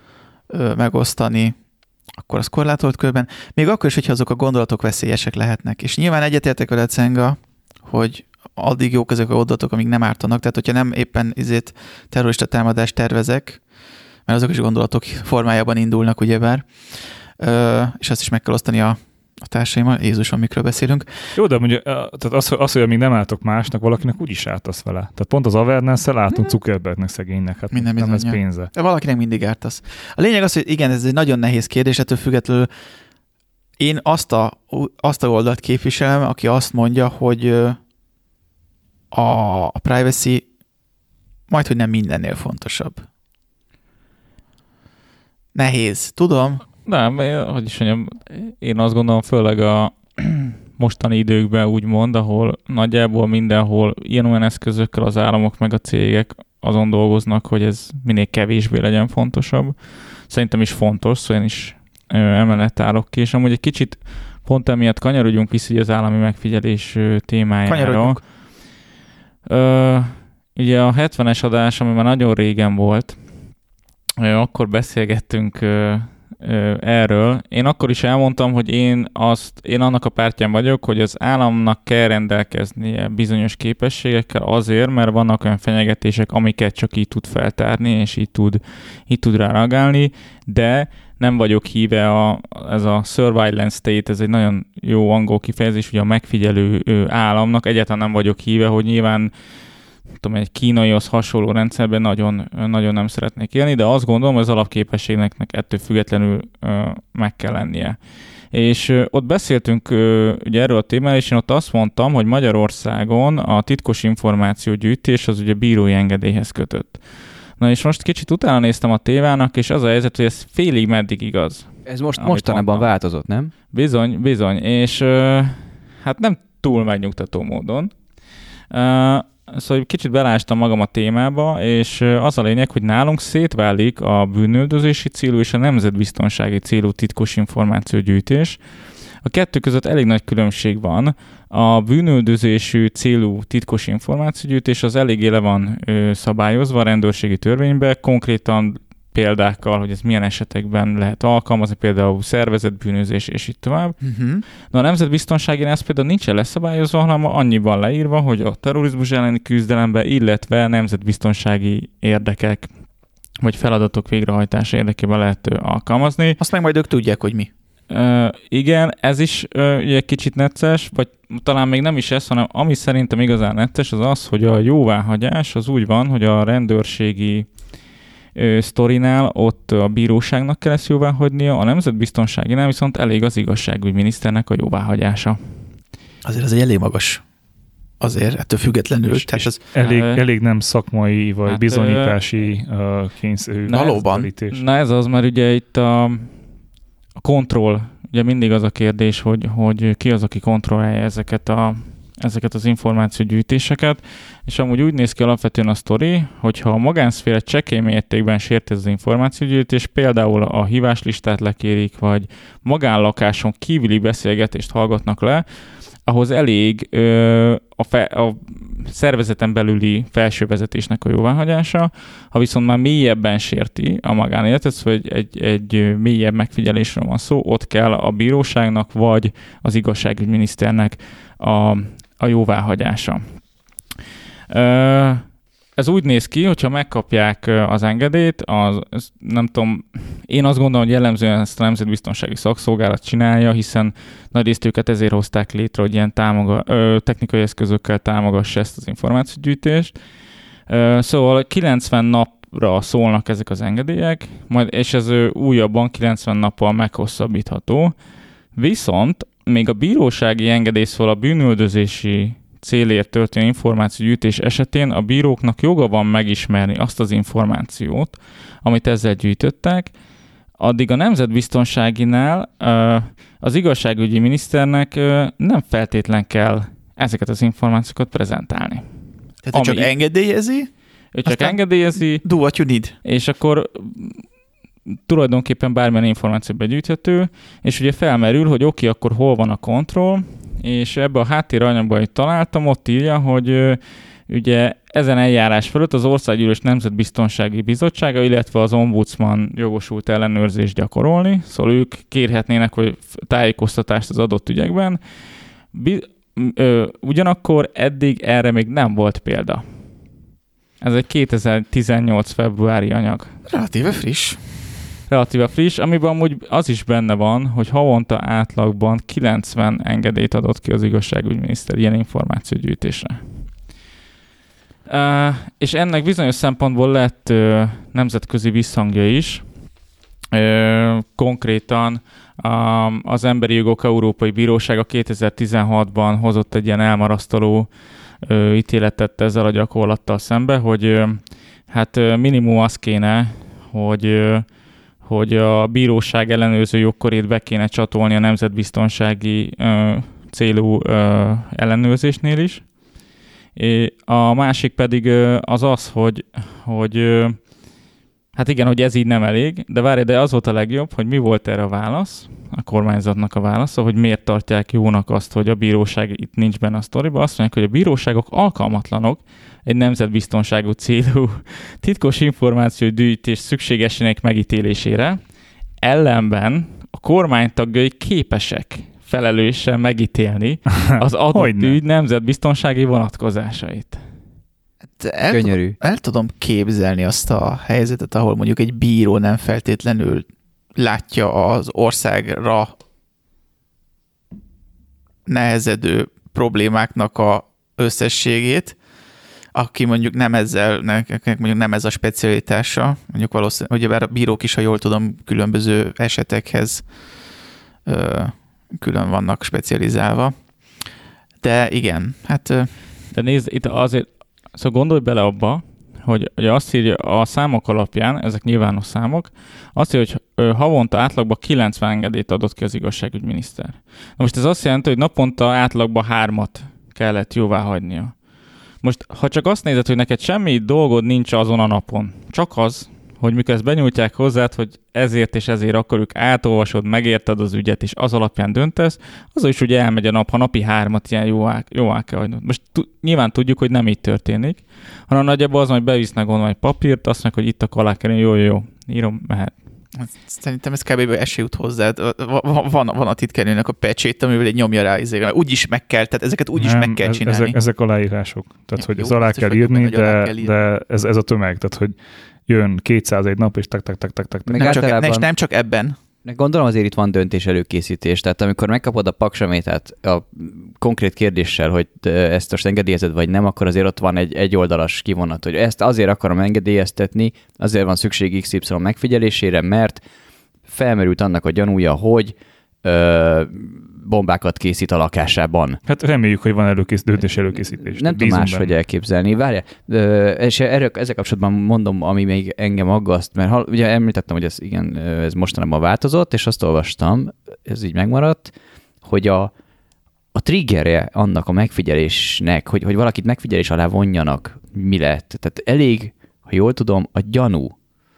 ö, megosztani, akkor az korlátolt körben, még akkor is, hogyha azok a gondolatok veszélyesek lehetnek. És nyilván egyetértek veled, Cenga, hogy addig jók ezek a gondolatok, amíg nem ártanak, tehát hogyha nem éppen izét terrorista támadást tervezek, mert azok is gondolatok formájában indulnak, ugyebár, ö, és azt is meg kell osztani a a társaimmal, Jézuson, mikről beszélünk. Jó, de mondja, tehát az, az, hogy amíg nem álltok másnak, valakinek úgyis ártasz vele. Tehát pont az awareness-szel álltunk Zuckerbergnek szegénynek, hát minden nem bizony, ez pénze. De valakinek mindig ártasz. A lényeg az, hogy igen, ez egy nagyon nehéz kérdés, ettől függetlenül én azt a, azt a oldalt képviselem, aki azt mondja, hogy a, a privacy majdhogy nem mindennél fontosabb. Nehéz, tudom. Nem, hogy is mondjam, én azt gondolom, főleg a mostani időkben úgymond, ahol nagyjából mindenhol ilyen-olyan eszközökkel az államok meg a cégek azon dolgoznak, hogy ez minél kevésbé legyen fontosabb. Szerintem is fontos, szóval én is emellett állok ki, és amúgy egy kicsit pont emiatt kanyarodjunk vissza az állami megfigyelés témájára. Kanyarodjunk. Ö, ugye a hetvenes adás, ami már nagyon régen volt, akkor beszélgettünk erről. Én akkor is elmondtam, hogy én, azt, én annak a pártján vagyok, hogy az államnak kell rendelkeznie bizonyos képességekkel azért, mert vannak olyan fenyegetések, amiket csak így tud feltárni, és így tud, így tud rá reagálni, de nem vagyok híve a, ez a surveillance state, ez egy nagyon jó angol kifejezés, ugye a megfigyelő államnak, egyáltalán nem vagyok híve, hogy nyilván tudom, egy kínaihoz hasonló rendszerben nagyon, nagyon nem szeretnék élni, de azt gondolom, hogy az alapképességnek ettől függetlenül ö, meg kell lennie. És ö, ott beszéltünk ö, ugye erről a témáról, és én ott azt mondtam, hogy Magyarországon a titkos információgyűjtés az ugye bírói engedélyhez kötött. Na és most kicsit utána néztem a tévának, és az a helyzet, hogy ez félig meddig igaz. Ez most mostanában változott, nem? Bizony, bizony, és uh, hát nem túl megnyugtató módon. Uh, Szóval kicsit belástam magam a témába, és az a lényeg, hogy nálunk szétválik a bűnüldözési célú és a nemzetbiztonsági célú titkos információgyűjtés. A kettő között elég nagy különbség van. A bűnüldözésű célú titkos információgyűjtés az eléggé le van ö, szabályozva a rendőrségi törvénybe, konkrétan példákkal, hogy ez milyen esetekben lehet alkalmazni, például szervezett bűnözés, és így tovább. Uh-huh. Na a nemzetbiztonságinál ez például nincsen leszabályozva, hanem annyiban leírva, hogy a terrorizmus elleni küzdelemben, illetve nemzetbiztonsági érdekek vagy feladatok végrehajtása érdekében lehet alkalmazni. Azt meg majd ők tudják, hogy mi. Uh, igen, ez is uh, egy kicsit necces, vagy talán még nem is ez, hanem ami szerintem igazán necces, az az, hogy a jóváhagyás az úgy van, hogy a rendőrségi sztorinál ott a bíróságnak kell ezt jóváhagynia, a nemzetbiztonságinál viszont elég az igazságügyminiszternek a jóváhagyása. Azért ez egy elég magas. Azért, ettől függetlenül. És, tehát és az... elég, elég nem szakmai vagy hát, bizonyítási uh, kényszerű. Valóban. Na ez az, mert ugye itt a, a kontroll, ugye mindig az a kérdés, hogy, hogy ki az, aki kontrollálja ezeket a ezeket az információgyűjtéseket, és amúgy úgy néz ki alapvetően a sztori, hogyha a magánszféra csekély mértékben sérti az információgyűjtés, például a híváslistát lekérik, vagy magánlakáson kívüli beszélgetést hallgatnak le, ahhoz elég ö, a, fe, a szervezeten belüli felsővezetésnek a jóváhagyása, ha viszont már mélyebben sérti a magánéletet, vagy egy, egy mélyebb megfigyelésről van szó, ott kell a bíróságnak, vagy az igazságügyminiszternek a a jóváhagyása. Ez úgy néz ki, hogyha megkapják az engedélyt, az, nem tudom, én azt gondolom, hogy jellemzően ezt a Nemzetbiztonsági Szakszolgálat csinálja, hiszen nagyrészt őket ezért hozták létre, hogy ilyen támoga, ö, technikai eszközökkel támogassa ezt az információgyűjtést. Ö, szóval kilencven napra szólnak ezek az engedélyek, majd, és ez ö, újabban kilencven nappal meghosszabbítható. Viszont még a bírósági engedély szól a bűnüldözési célért történő információgyűjtés esetén a bíróknak joga van megismerni azt az információt, amit ezzel gyűjtöttek, addig a nemzetbiztonságinál az igazságügyi miniszternek nem feltétlen kell ezeket az információkat prezentálni. Tehát ő csak engedélyezi? Ő csak engedélyezi. Do what you need. És akkor tulajdonképpen bármilyen információ begyűjthető, és ugye felmerül, hogy oké, akkor hol van a kontroll, és ebbe a háttéranyagban, hogy találtam, ott írja, hogy ugye ezen eljárás felett az Országgyűlés Nemzetbiztonsági Bizottsága, illetve az ombudsman jogosult ellenőrzést gyakorolni, szóval ők kérhetnének, hogy tájékoztatást az adott ügyekben. Ugyanakkor eddig erre még nem volt példa. Ez egy kétezer-tizennyolc februári anyag. Relatíve friss. Relatíve friss, amiben amúgy az is benne van, hogy havonta átlagban kilencven engedélyt adott ki az igazságügyminiszter ilyen információgyűjtésre. Uh, és ennek bizonyos szempontból lett uh, nemzetközi visszhangja is. Uh, konkrétan um, az Emberi Jogok Európai Bírósága kétezer-tizenhatban hozott egy ilyen elmarasztaló uh, ítéletet ezzel a gyakorlattal szembe, hogy uh, hát uh, minimum az kéne, hogy uh, hogy a bíróság ellenőrző jogkörét be kéne csatolni a nemzetbiztonsági ö, célú ö, ellenőrzésnél is. É, a másik pedig ö, az az, hogy, hogy ö, hát igen, hogy ez így nem elég, de várj, de az volt a legjobb, hogy mi volt erre a válasz, a kormányzatnak a válasza, hogy miért tartják jónak azt, hogy a bíróság itt nincs benne a sztoriba. Azt mondják, hogy a bíróságok alkalmatlanok egy nemzetbiztonságú célú titkos információgyűjtés szükségesének megítélésére, ellenben a kormány tagjai képesek felelősen megítélni az adott ügy nemzetbiztonsági vonatkozásait. El, Könyörű. El tudom képzelni azt a helyzetet, ahol mondjuk egy bíró nem feltétlenül látja az országra nehezedő problémáknak a összességét, aki mondjuk nem ezzel, mondjuk nem ez a specialitása, mondjuk valószínűleg, hogy a bírók is, ha jól tudom, különböző esetekhez ö, külön vannak specializálva. De igen, hát... De nézd, itt azért, szóval gondolj bele abba, hogy ugye azt írja a számok alapján, ezek nyilvános számok, azt írja, hogy havonta átlagban kilencven engedélyt adott ki az igazságügyminiszter. Na most ez azt jelenti, hogy naponta átlagban hármat kellett jóvá hagynia. Most, ha csak azt nézed, hogy neked semmi dolgod nincs azon a napon, csak az, hogy mikor ezt benyújtják hozzád, hogy ezért és ezért akarjuk, átolvasod, megérted az ügyet, és az alapján döntesz, az is ugye elmegy a nap, ha napi hármat ilyen jóvá, jóvá kell hagynod. Most t- nyilván tudjuk, hogy nem így történik, hanem nagyjából az, hogy bevisznek gondolom egy papírt, azt mondják, hogy itt a alá kell, jó, jó, jó, írom, mehet. Szerintem ez kb. Esély jut hozzá. Van, van a titkárnőnek a pecsét, amivel egy nyomja rá, izé, úgyis meg kell, tehát ezeket úgyis meg kell csinálni. Ezek, ezek aláírások. Tehát, hogy jó, ez alá kell írni, meg, de, kell írni. de ez, ez a tömeg. Tehát, hogy jön kétszázegy nap, és tak, tak, tak, tak, tak. Nem, csak, általában... nem, nem csak ebben. Gondolom azért itt van döntés előkészítés, tehát amikor megkapod a paksamétát a konkrét kérdéssel, hogy ezt most engedélyezed vagy nem, akkor azért ott van egy egyoldalas kivonat, hogy ezt azért akarom engedélyeztetni, azért van szükség iksz ipszilon megfigyelésére, mert felmerült annak a gyanúja, hogy ö, bombákat készít a lakásában. Hát reméljük, hogy van előkész, döntés előkészítés. Nem tudom máshogy elképzelni. Várjál, és erről, ezzel kapcsolatban mondom, ami még engem aggaszt, mert hall, ugye említettem, hogy ez, igen, ez mostanában változott, és azt olvastam, ez így megmaradt, hogy a, a triggerje annak a megfigyelésnek, hogy, hogy valakit megfigyelés alá vonjanak, mi lett. Tehát elég, ha jól tudom, a gyanú.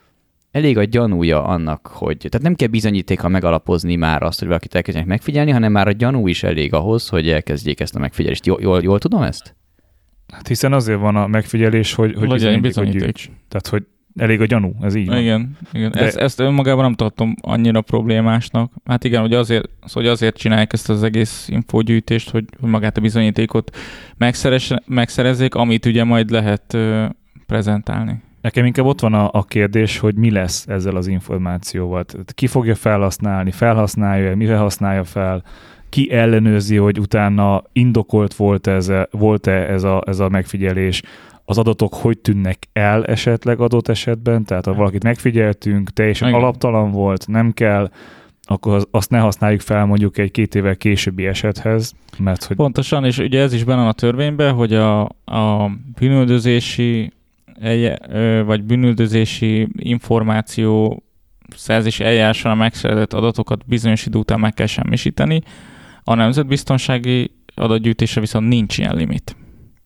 Elég a gyanúja annak, hogy... Tehát nem kell bizonyítékkal megalapozni már azt, hogy valakit elkezdjenek megfigyelni, hanem már a gyanú is elég ahhoz, hogy elkezdjék ezt a megfigyelést. Jól, jól, jól tudom ezt? Hát hiszen azért van a megfigyelés, hogy, hogy Legyen bizonyíték. bizonyíték. Tehát, hogy elég a gyanú, ez így van. Igen, igen. De... Ezt, ezt önmagában nem tartom annyira problémásnak. Hát igen, hogy azért, hogy azért csinálják ezt az egész infógyűjtést, hogy, hogy magát a bizonyítékot megszerezzék, amit ugye majd lehet uh, prezentálni. Nekem inkább ott van a, a kérdés, hogy mi lesz ezzel az információval. Ki fogja felhasználni, felhasználja, mire használja fel, ki ellenőrzi, hogy utána indokolt volt ez, volt-e ez a, ez a megfigyelés, az adatok hogy tűnnek el esetleg adott esetben, tehát ha valakit megfigyeltünk, teljesen Igen. alaptalan volt, nem kell, akkor azt ne használjuk fel mondjuk egy két évvel későbbi esethez, mert hogy... Pontosan, és ugye ez is benne van a törvényben, hogy a, a bűnüldözési vagy bűnüldözési információ szerzési eljárással megszerzett adatokat bizonyos idő után meg kell semmisíteni. A nemzetbiztonsági adatgyűjtésre viszont nincs ilyen limit,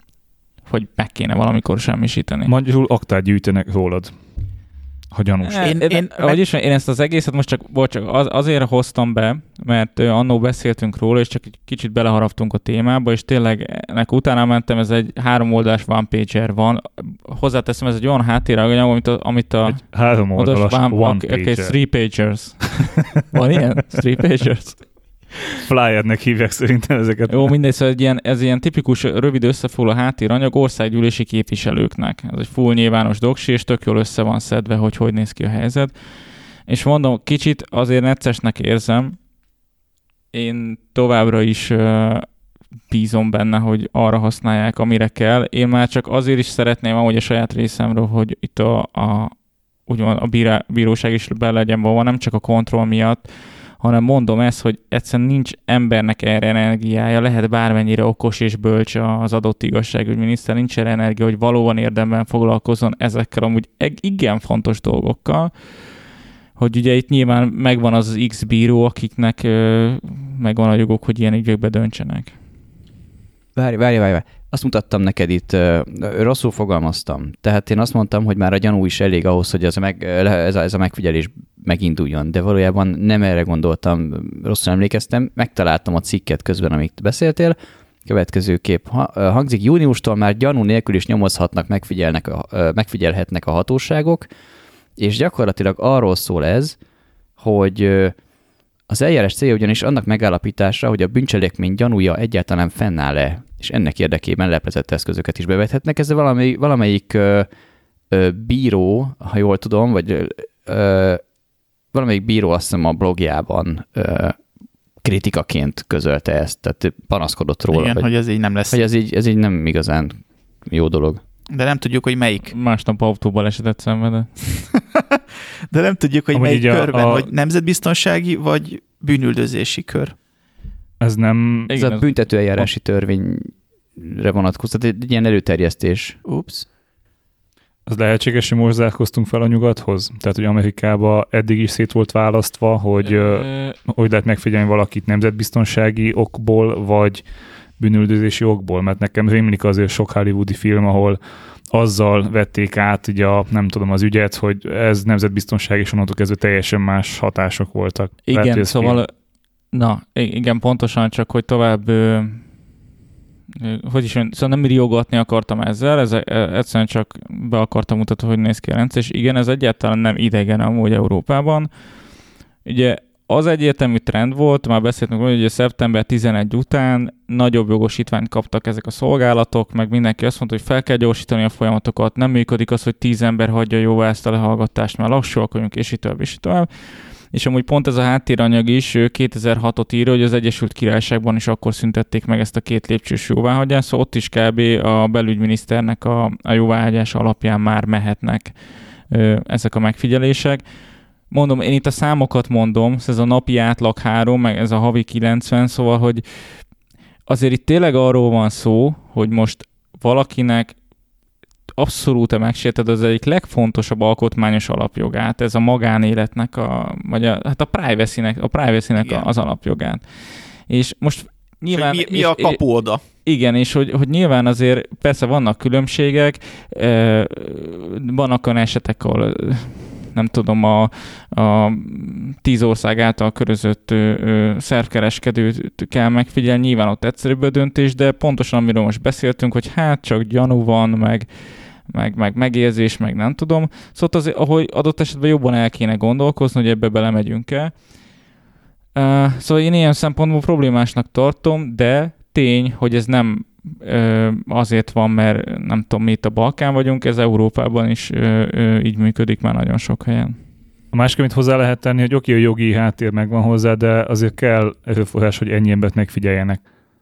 hogy meg kéne valamikor semmisíteni. Magyarul aktát gyűjtenek rólad, ha gyanús. Én, én, én, Vagyis én ezt az egészet most csak, csak az, azért hoztam be, mert annó beszéltünk róla, és csak egy kicsit beleharaptunk a témába, és tényleg ennek utána mentem, ez egy három oldalás one-pager van. Hozzáteszem, ez egy olyan háttéranyag, amit a, amit a egy három oldalas one-pager. Okay, three pagers. Van ilyen? Three pagers? Flyernek hívják szerintem ezeket. Jó, mindegy, szóval egy ilyen, ez ilyen tipikus rövid összefoglaló háttéranyag országgyűlési képviselőknek. Ez egy full nyilvános doksi, és tök jól össze van szedve, hogy hogy néz ki a helyzet. És mondom, kicsit azért neccesnek érzem. Én továbbra is uh, bízom benne, hogy arra használják, amire kell. Én már csak azért is szeretném amúgy a saját részemről, hogy itt a, a, úgymond a bírá, bíróság is be legyen valva, nem csak a kontroll miatt, hanem mondom ezt, hogy egyszerűen nincs embernek erre energiája, lehet bármennyire okos és bölcs az adott igazságügyminiszter, nincs erre energia, hogy valóban érdemben foglalkozzon ezekkel amúgy igen fontos dolgokkal, hogy ugye itt nyilván megvan az az X bíró, akiknek ö, megvan a jogok, hogy ilyen ügyekbe döntsenek. Várj, várj, várj, várj. Azt mutattam neked itt, uh, rosszul fogalmaztam. Tehát én azt mondtam, hogy már a gyanú is elég ahhoz, hogy ez a, meg, ez a, ez a megfigyelés meginduljon, de valójában nem erre gondoltam, rosszul emlékeztem, megtaláltam a cikket közben, amit beszéltél. Következő kép hangzik, júniustól már gyanú nélkül is nyomozhatnak, megfigyelnek a, megfigyelhetnek a hatóságok, és gyakorlatilag arról szól ez, hogy az eljárás célja ugyanis annak megállapítása, hogy a bűncselekmény gyanúja egyáltalán fennáll-e, és ennek érdekében leplezett eszközöket is bevethetnek. Ez valami, valamelyik ö, ö, bíró, ha jól tudom, vagy ö, valamelyik bíró azt hiszem a blogjában ö, kritikaként közölte ezt, tehát panaszkodott róla. Igen, hogy, hogy ez így nem lesz. Hogy ez így, ez így nem igazán jó dolog. De nem tudjuk, hogy melyik. Másnap autóbalesetet szenvedett. De nem tudjuk, hogy Amúgy melyik a, körben, a... vagy nemzetbiztonsági, vagy bűnüldözési kör. Ez nem... Ez Igen, a büntetőeljárási törvényre vonatkoztat, egy ilyen előterjesztés. Ups. Az lehetséges, hogy most zárkoztunk fel a nyugathoz? Tehát, hogy Amerikában eddig is szét volt választva, hogy ö, hogy lehet megfigyelni valakit nemzetbiztonsági okból, vagy bűnüldözési okból, mert nekem rémlik azért sok hollywoodi film, ahol azzal vették át ugye a, nem tudom, az ügyet, hogy ez nemzetbiztonság, és onnantól kezdve teljesen más hatások voltak. Igen, lehet, szóval, film. na, igen, pontosan, csak hogy tovább, ö, hogy is jön, szóval nem riogatni akartam ezzel, ez, egyszerűen csak be akartam mutatni, hogy néz ki a rendszer, és igen, ez egyáltalán nem idegen amúgy Európában. Ugye az egyértelmű trend volt, már beszéltünk róla, hogy ugye szeptember tizenegy után nagyobb jogosítványt kaptak ezek a szolgálatok, meg mindenki azt mondta, hogy fel kell gyorsítani a folyamatokat, nem működik az, hogy tíz ember hagyja jóvá ezt a lehallgatást, mert lassúak vagyunk, és így tovább, és így tovább. És amúgy pont ez a háttéranyag is, ő kétezer-hatot írja, hogy az Egyesült Királyságban is akkor szüntették meg ezt a két lépcsős jóváhagyást, szóval ott is kb. A belügyminiszternek a, a jóváhagyása alapján már mehetnek ö, ezek a megfigyelések. Mondom, én itt a számokat mondom, ez a napi átlag három, meg ez a havi kilencven, szóval, hogy azért itt tényleg arról van szó, hogy most valakinek abszolút megsérted az egyik legfontosabb alkotmányos alapjogát, ez a magánéletnek, a, vagy a, hát a privacy-nek, a privacy-nek az alapjogát. És most nyilván... Mi, mi a kapu oda? Igen, és hogy, hogy nyilván azért persze vannak különbségek, vannak olyan esetek, ahol nem tudom, a, a tíz ország által körözött ö, ö, szervkereskedőt kell megfigyelni, nyilván ott egyszerűbb a döntés, de pontosan amiről most beszéltünk, hogy hát csak gyanú van, meg, meg, meg megérzés, meg nem tudom. Szóval azért, ahogy adott esetben jobban el kéne gondolkozni, hogy ebbe belemegyünk-e. Uh, szóval én ilyen szempontból problémásnak tartom, de tény, hogy ez nem ö, azért van, mert nem tudom, mi itt a Balkán vagyunk, ez Európában is ö, ö, így működik már nagyon sok helyen. A másik, amit hozzá lehet tenni, hogy oké, a jogi háttér megvan hozzá, de azért kell erőforrás, hogy ennyi embert megfigyeljenek.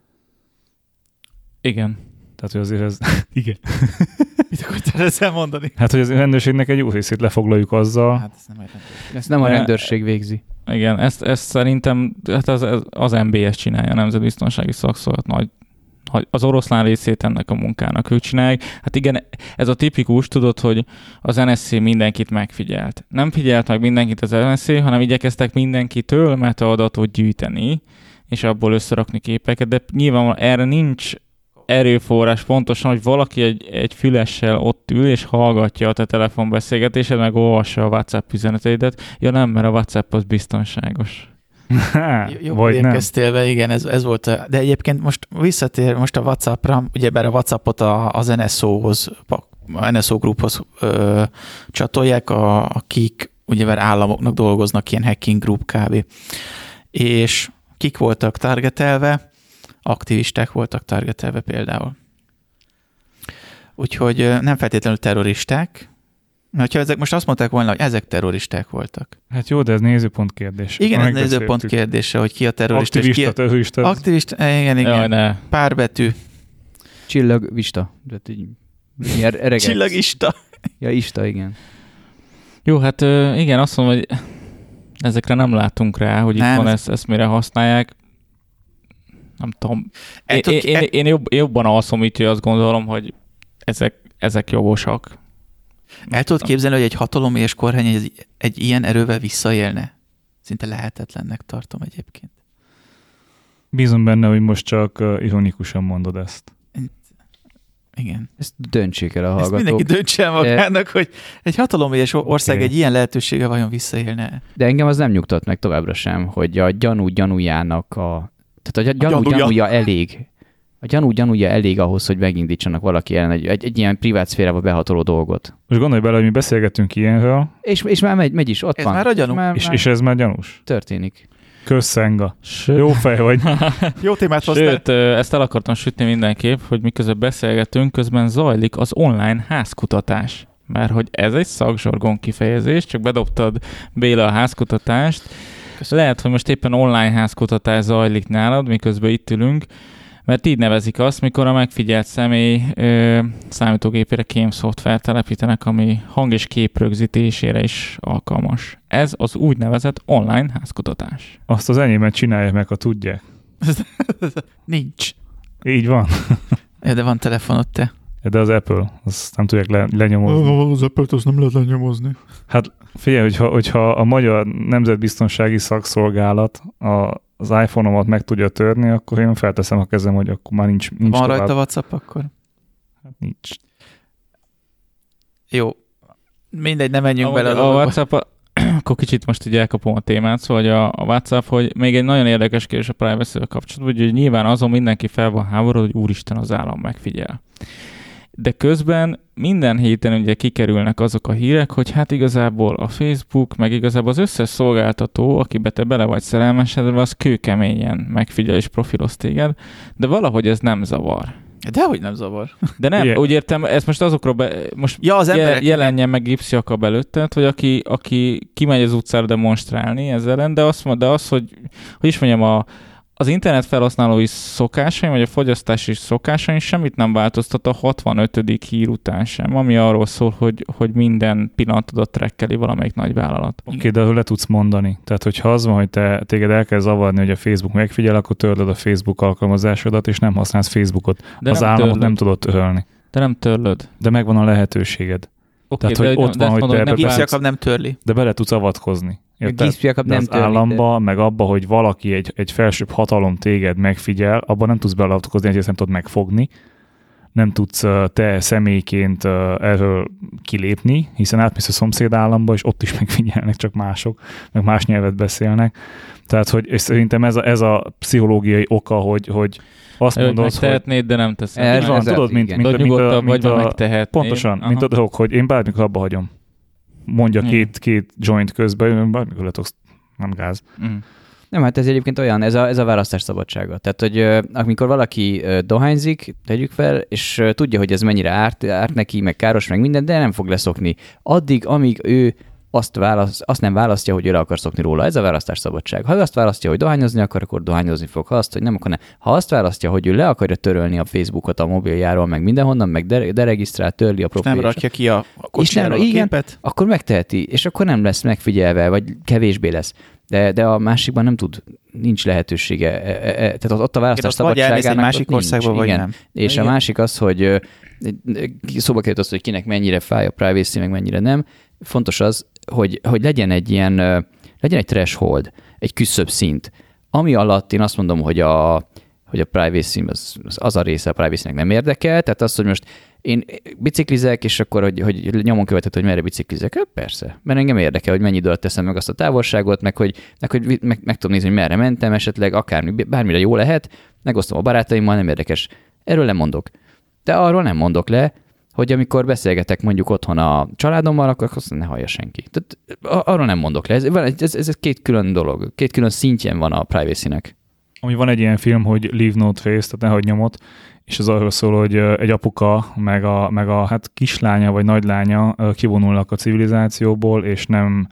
Igen. Tehát, hogy azért ez... Igen. Mit akartál ezzel mondani? Hát, hogy az rendőrségnek egy jó részét lefoglaljuk azzal. Hát ezt nem a rendőrség. Ezt nem a rendőrség végzi. Igen, ezt, ezt szerintem hát az, az em bé es csinálja, a Nemzetbiztonsági Szakszolgálat nagy. Az oroszlán részét ennek a munkának ők csinálják. Hát igen, ez a tipikus, tudod, hogy az en es zé mindenkit megfigyelt. Nem figyelt meg mindenkit az en es zé, hanem igyekeztek mindenkitől metaadatot gyűjteni, és abból összerakni képeket, de nyilván erre nincs erőforrás pontosan, hogy valaki egy, egy fülessel ott ül, és hallgatja a te telefonbeszélgetésed, meg olvassa a WhatsApp üzeneteidet. Ja nem, mert a WhatsApp az biztonságos. Jobb érkeztél be, igen, ez, ez volt. A, de egyébként most visszatér most a WhatsAppra, ugyebár a WhatsAppot a, az en es o-hoz, a en es o Grouphoz ö, csatolják, a, akik ugyebár államoknak dolgoznak, ilyen hacking group kb. És kik voltak targetelve? Aktivisták voltak targetelve például. Úgyhogy nem feltétlenül terroristák. Ha ezek most azt mondták volna, hogy ezek terroristák voltak. Hát jó, de ez nézőpont kérdés. Igen, ez nézőpont kérdése, hogy ki a terrorista. Aktivista, ki a... terrorista. Aktivista, igen, igen. Jaj, ne. Párbetű. Csillagvista. Csillagista. Ja, ista, igen. Jó, hát igen, azt mondom, hogy ezekre nem látunk rá, hogy nem, itt van, ezt, ezt mire használják. Nem tudom. Én, én, én, én jobb, jobban alszom így, hogy azt gondolom, hogy ezek, ezek jogosak. El tudod képzelni, hogy egy hatalom és kormány egy, egy ilyen erővel visszaélne? Szinte lehetetlennek tartom egyébként. Bízom benne, hogy most csak ironikusan mondod ezt. Igen. Ezt döntsék el a hallgatók. Ezt mindenki döntse el magának, hogy egy hatalom és ország okay. egy ilyen lehetősége vajon visszaélne. De engem az nem nyugtat meg továbbra sem, hogy a gyanú gyanújának a... Tehát a gyanú a gyanúja. gyanúja elég. A gyanú gyanúja elég ahhoz, hogy megindítsanak valaki ellen egy, egy, egy ilyen privát szférába behatoló dolgot. Most gondolj bele, hogy mi beszélgetünk ilyenről. És, és már megy, megy is, ott ez van. Ez már a gyanú. Már, és, már és ez már gyanús. Történik. Kösszenga. Jó fej vagy. Jó témát hoztál. Sőt, ezt el akartam sütni mindenképp, hogy miközben beszélgetünk, közben zajlik az online házkutatás. Mert hogy ez egy szakzsargon kifejezés, csak bedobtad Béla a házkutatást. Köszönöm. Lehet, hogy most éppen online házkutatás zajlik nálad, miközben itt ülünk, mert így nevezik azt, mikor a megfigyelt személy ö, számítógépére kémszoftvert telepítenek, ami hang- és kép rögzítésére is alkalmas. Ez az úgynevezett online házkutatás. Azt az enyémet csinálják meg, ha tudják. Nincs. Így van. Ja, de van telefonod te. De az Apple, azt nem tudják le, lenyomozni. Az Apple-t azt nem lehet lenyomozni. Hát figyelj, hogyha, hogyha a Magyar Nemzetbiztonsági Szakszolgálat a, az iPhone-omat meg tudja törni, akkor én felteszem a kezem, hogy akkor már nincs, nincs Van tovább. rajta WhatsApp akkor? Hát nincs. Jó. Mindegy, nem menjünk Amúgy bele. A WhatsApp, akkor kicsit most így elkapom a témát, szóval hogy a, a WhatsApp, hogy még egy nagyon érdekes kérdés a privacy-vel kapcsolatban, hogy nyilván azon mindenki fel van háborodva, hogy úristen, az állam megfigyel. De közben minden héten ugye kikerülnek azok a hírek, hogy hát igazából a Facebook, meg igazából az összes szolgáltató, akibe te bele vagy szerelmesedve, az kőkeményen megfigyel és profiloz téged, de valahogy ez nem zavar. Dehogy nem zavar. De nem, Igen. úgy értem, ezt most azokról be, most Ja, az je, emberek. jelenjen meg Gipsziakab előtted, hogy aki, aki kimegy az utcára demonstrálni ezzel ellen, de azt mond, de az, hogy, hogy is mondjam, a, az internet felhasználói szokásaim, vagy a fogyasztási szokásaim semmit nem változtat a hatvanötödik hír után sem, ami arról szól, hogy, hogy minden pillanatodat trekkeli valamelyik nagy vállalat. Oké, okay, de le tudsz mondani. Tehát, hogyha az van, hogy te, téged el kell zavarni, hogy a Facebook megfigyel, akkor törlöd a Facebook alkalmazásodat, és nem használsz Facebookot. De az nem államot törlöd. nem tudod törölni. De nem törlöd. De megvan a lehetőséged. Okay, Tehát, hogy ott van, ezt hogy mondom, te nem ebbe Gipsy bele- Jakab nem törli. De bele tudsz avatkozni. Érted? Gipsy Jakab De nem az törli, államba, meg abba, hogy valaki, egy, egy felsőbb hatalom téged megfigyel, abban nem tudsz beleavatkozni, hogy ezt nem tudod megfogni. Nem tudsz uh, te személyként uh, erről kilépni, hiszen átmész a szomszéd államba, és ott is megfigyelnek, csak mások, meg más nyelvet beszélnek. Tehát, hogy és szerintem ez a, ez a pszichológiai oka, hogy, hogy azt Hogy mondod, hogy megtehetnéd, de nem teszed. Ez így van, ez tudod, az, mint, igen. mint, Vagy mint, a, nyugodtabb mint vagy, a, megtehetnéd. pontosan, Aha. mint a dolog, hogy én bármikor abba hagyom. Mondja Igen. két, két joint közben, bármikor le tudsz, nem gáz. Mm. Nem, hát ez egyébként olyan, ez a, ez a választás szabadsága. Tehát, hogy ö, amikor valaki ö, dohányzik, tegyük fel, és ö, tudja, hogy ez mennyire árt, árt neki, meg káros, meg minden, de nem fog leszokni. Addig, amíg ő azt, választ, azt nem választja, hogy ő le akar szokni róla. Ez a választás szabadság. Ha ő azt választja, hogy dohányozni akar, akkor dohányozni fog. Ha azt, hogy nem, akkor nem. Ha azt választja, hogy ő le akarja törölni a Facebookot a mobiljáról, meg mindenhonnan, meg de- deregisztrál, törli a És nem profilját, rakja ki a, a és nem, kocsijáról a igen, képet. akkor megteheti, és akkor nem lesz megfigyelve, vagy kevésbé lesz. De, de a másikban nem tud, nincs lehetősége. E, e, e, tehát ott, ott a választás Igen, ott vagy elmész egy szabadságának másik ott nincs, országba, vagy igen. nem. És Igen. a másik az, hogy ö, szóba került az, hogy kinek mennyire fáj a privacy, meg mennyire nem. Fontos az, hogy, hogy legyen egy ilyen, ö, legyen egy threshold, egy küszöbb szint, ami alatt én azt mondom, hogy a, hogy a privacy, az, az a része a privacy-nek nem érdekel, tehát az, hogy most én biciklizek, és akkor, hogy, hogy nyomon követett, hogy merre biciklizek, hát persze, mert engem érdekel, hogy mennyi idő alatt teszem meg azt a távolságot, meg hogy, meg, hogy meg, meg tudom nézni, hogy merre mentem, esetleg akármi, bármire jó lehet, megosztom a barátaimmal, nem érdekes. Erről nem mondok. De arról nem mondok le, hogy amikor beszélgetek mondjuk otthon a családommal, akkor azt ne hallja senki. Tehát arról nem mondok le. Ez, ez, ez, ez két külön dolog, két külön szintjen van a privacy-nek. Ami van egy ilyen film, hogy Leave No Trace, tehát nehagy nyomot, és az arról szól, hogy egy apuka, meg a, meg a hát kislánya vagy nagylánya kivonulnak a civilizációból, és nem,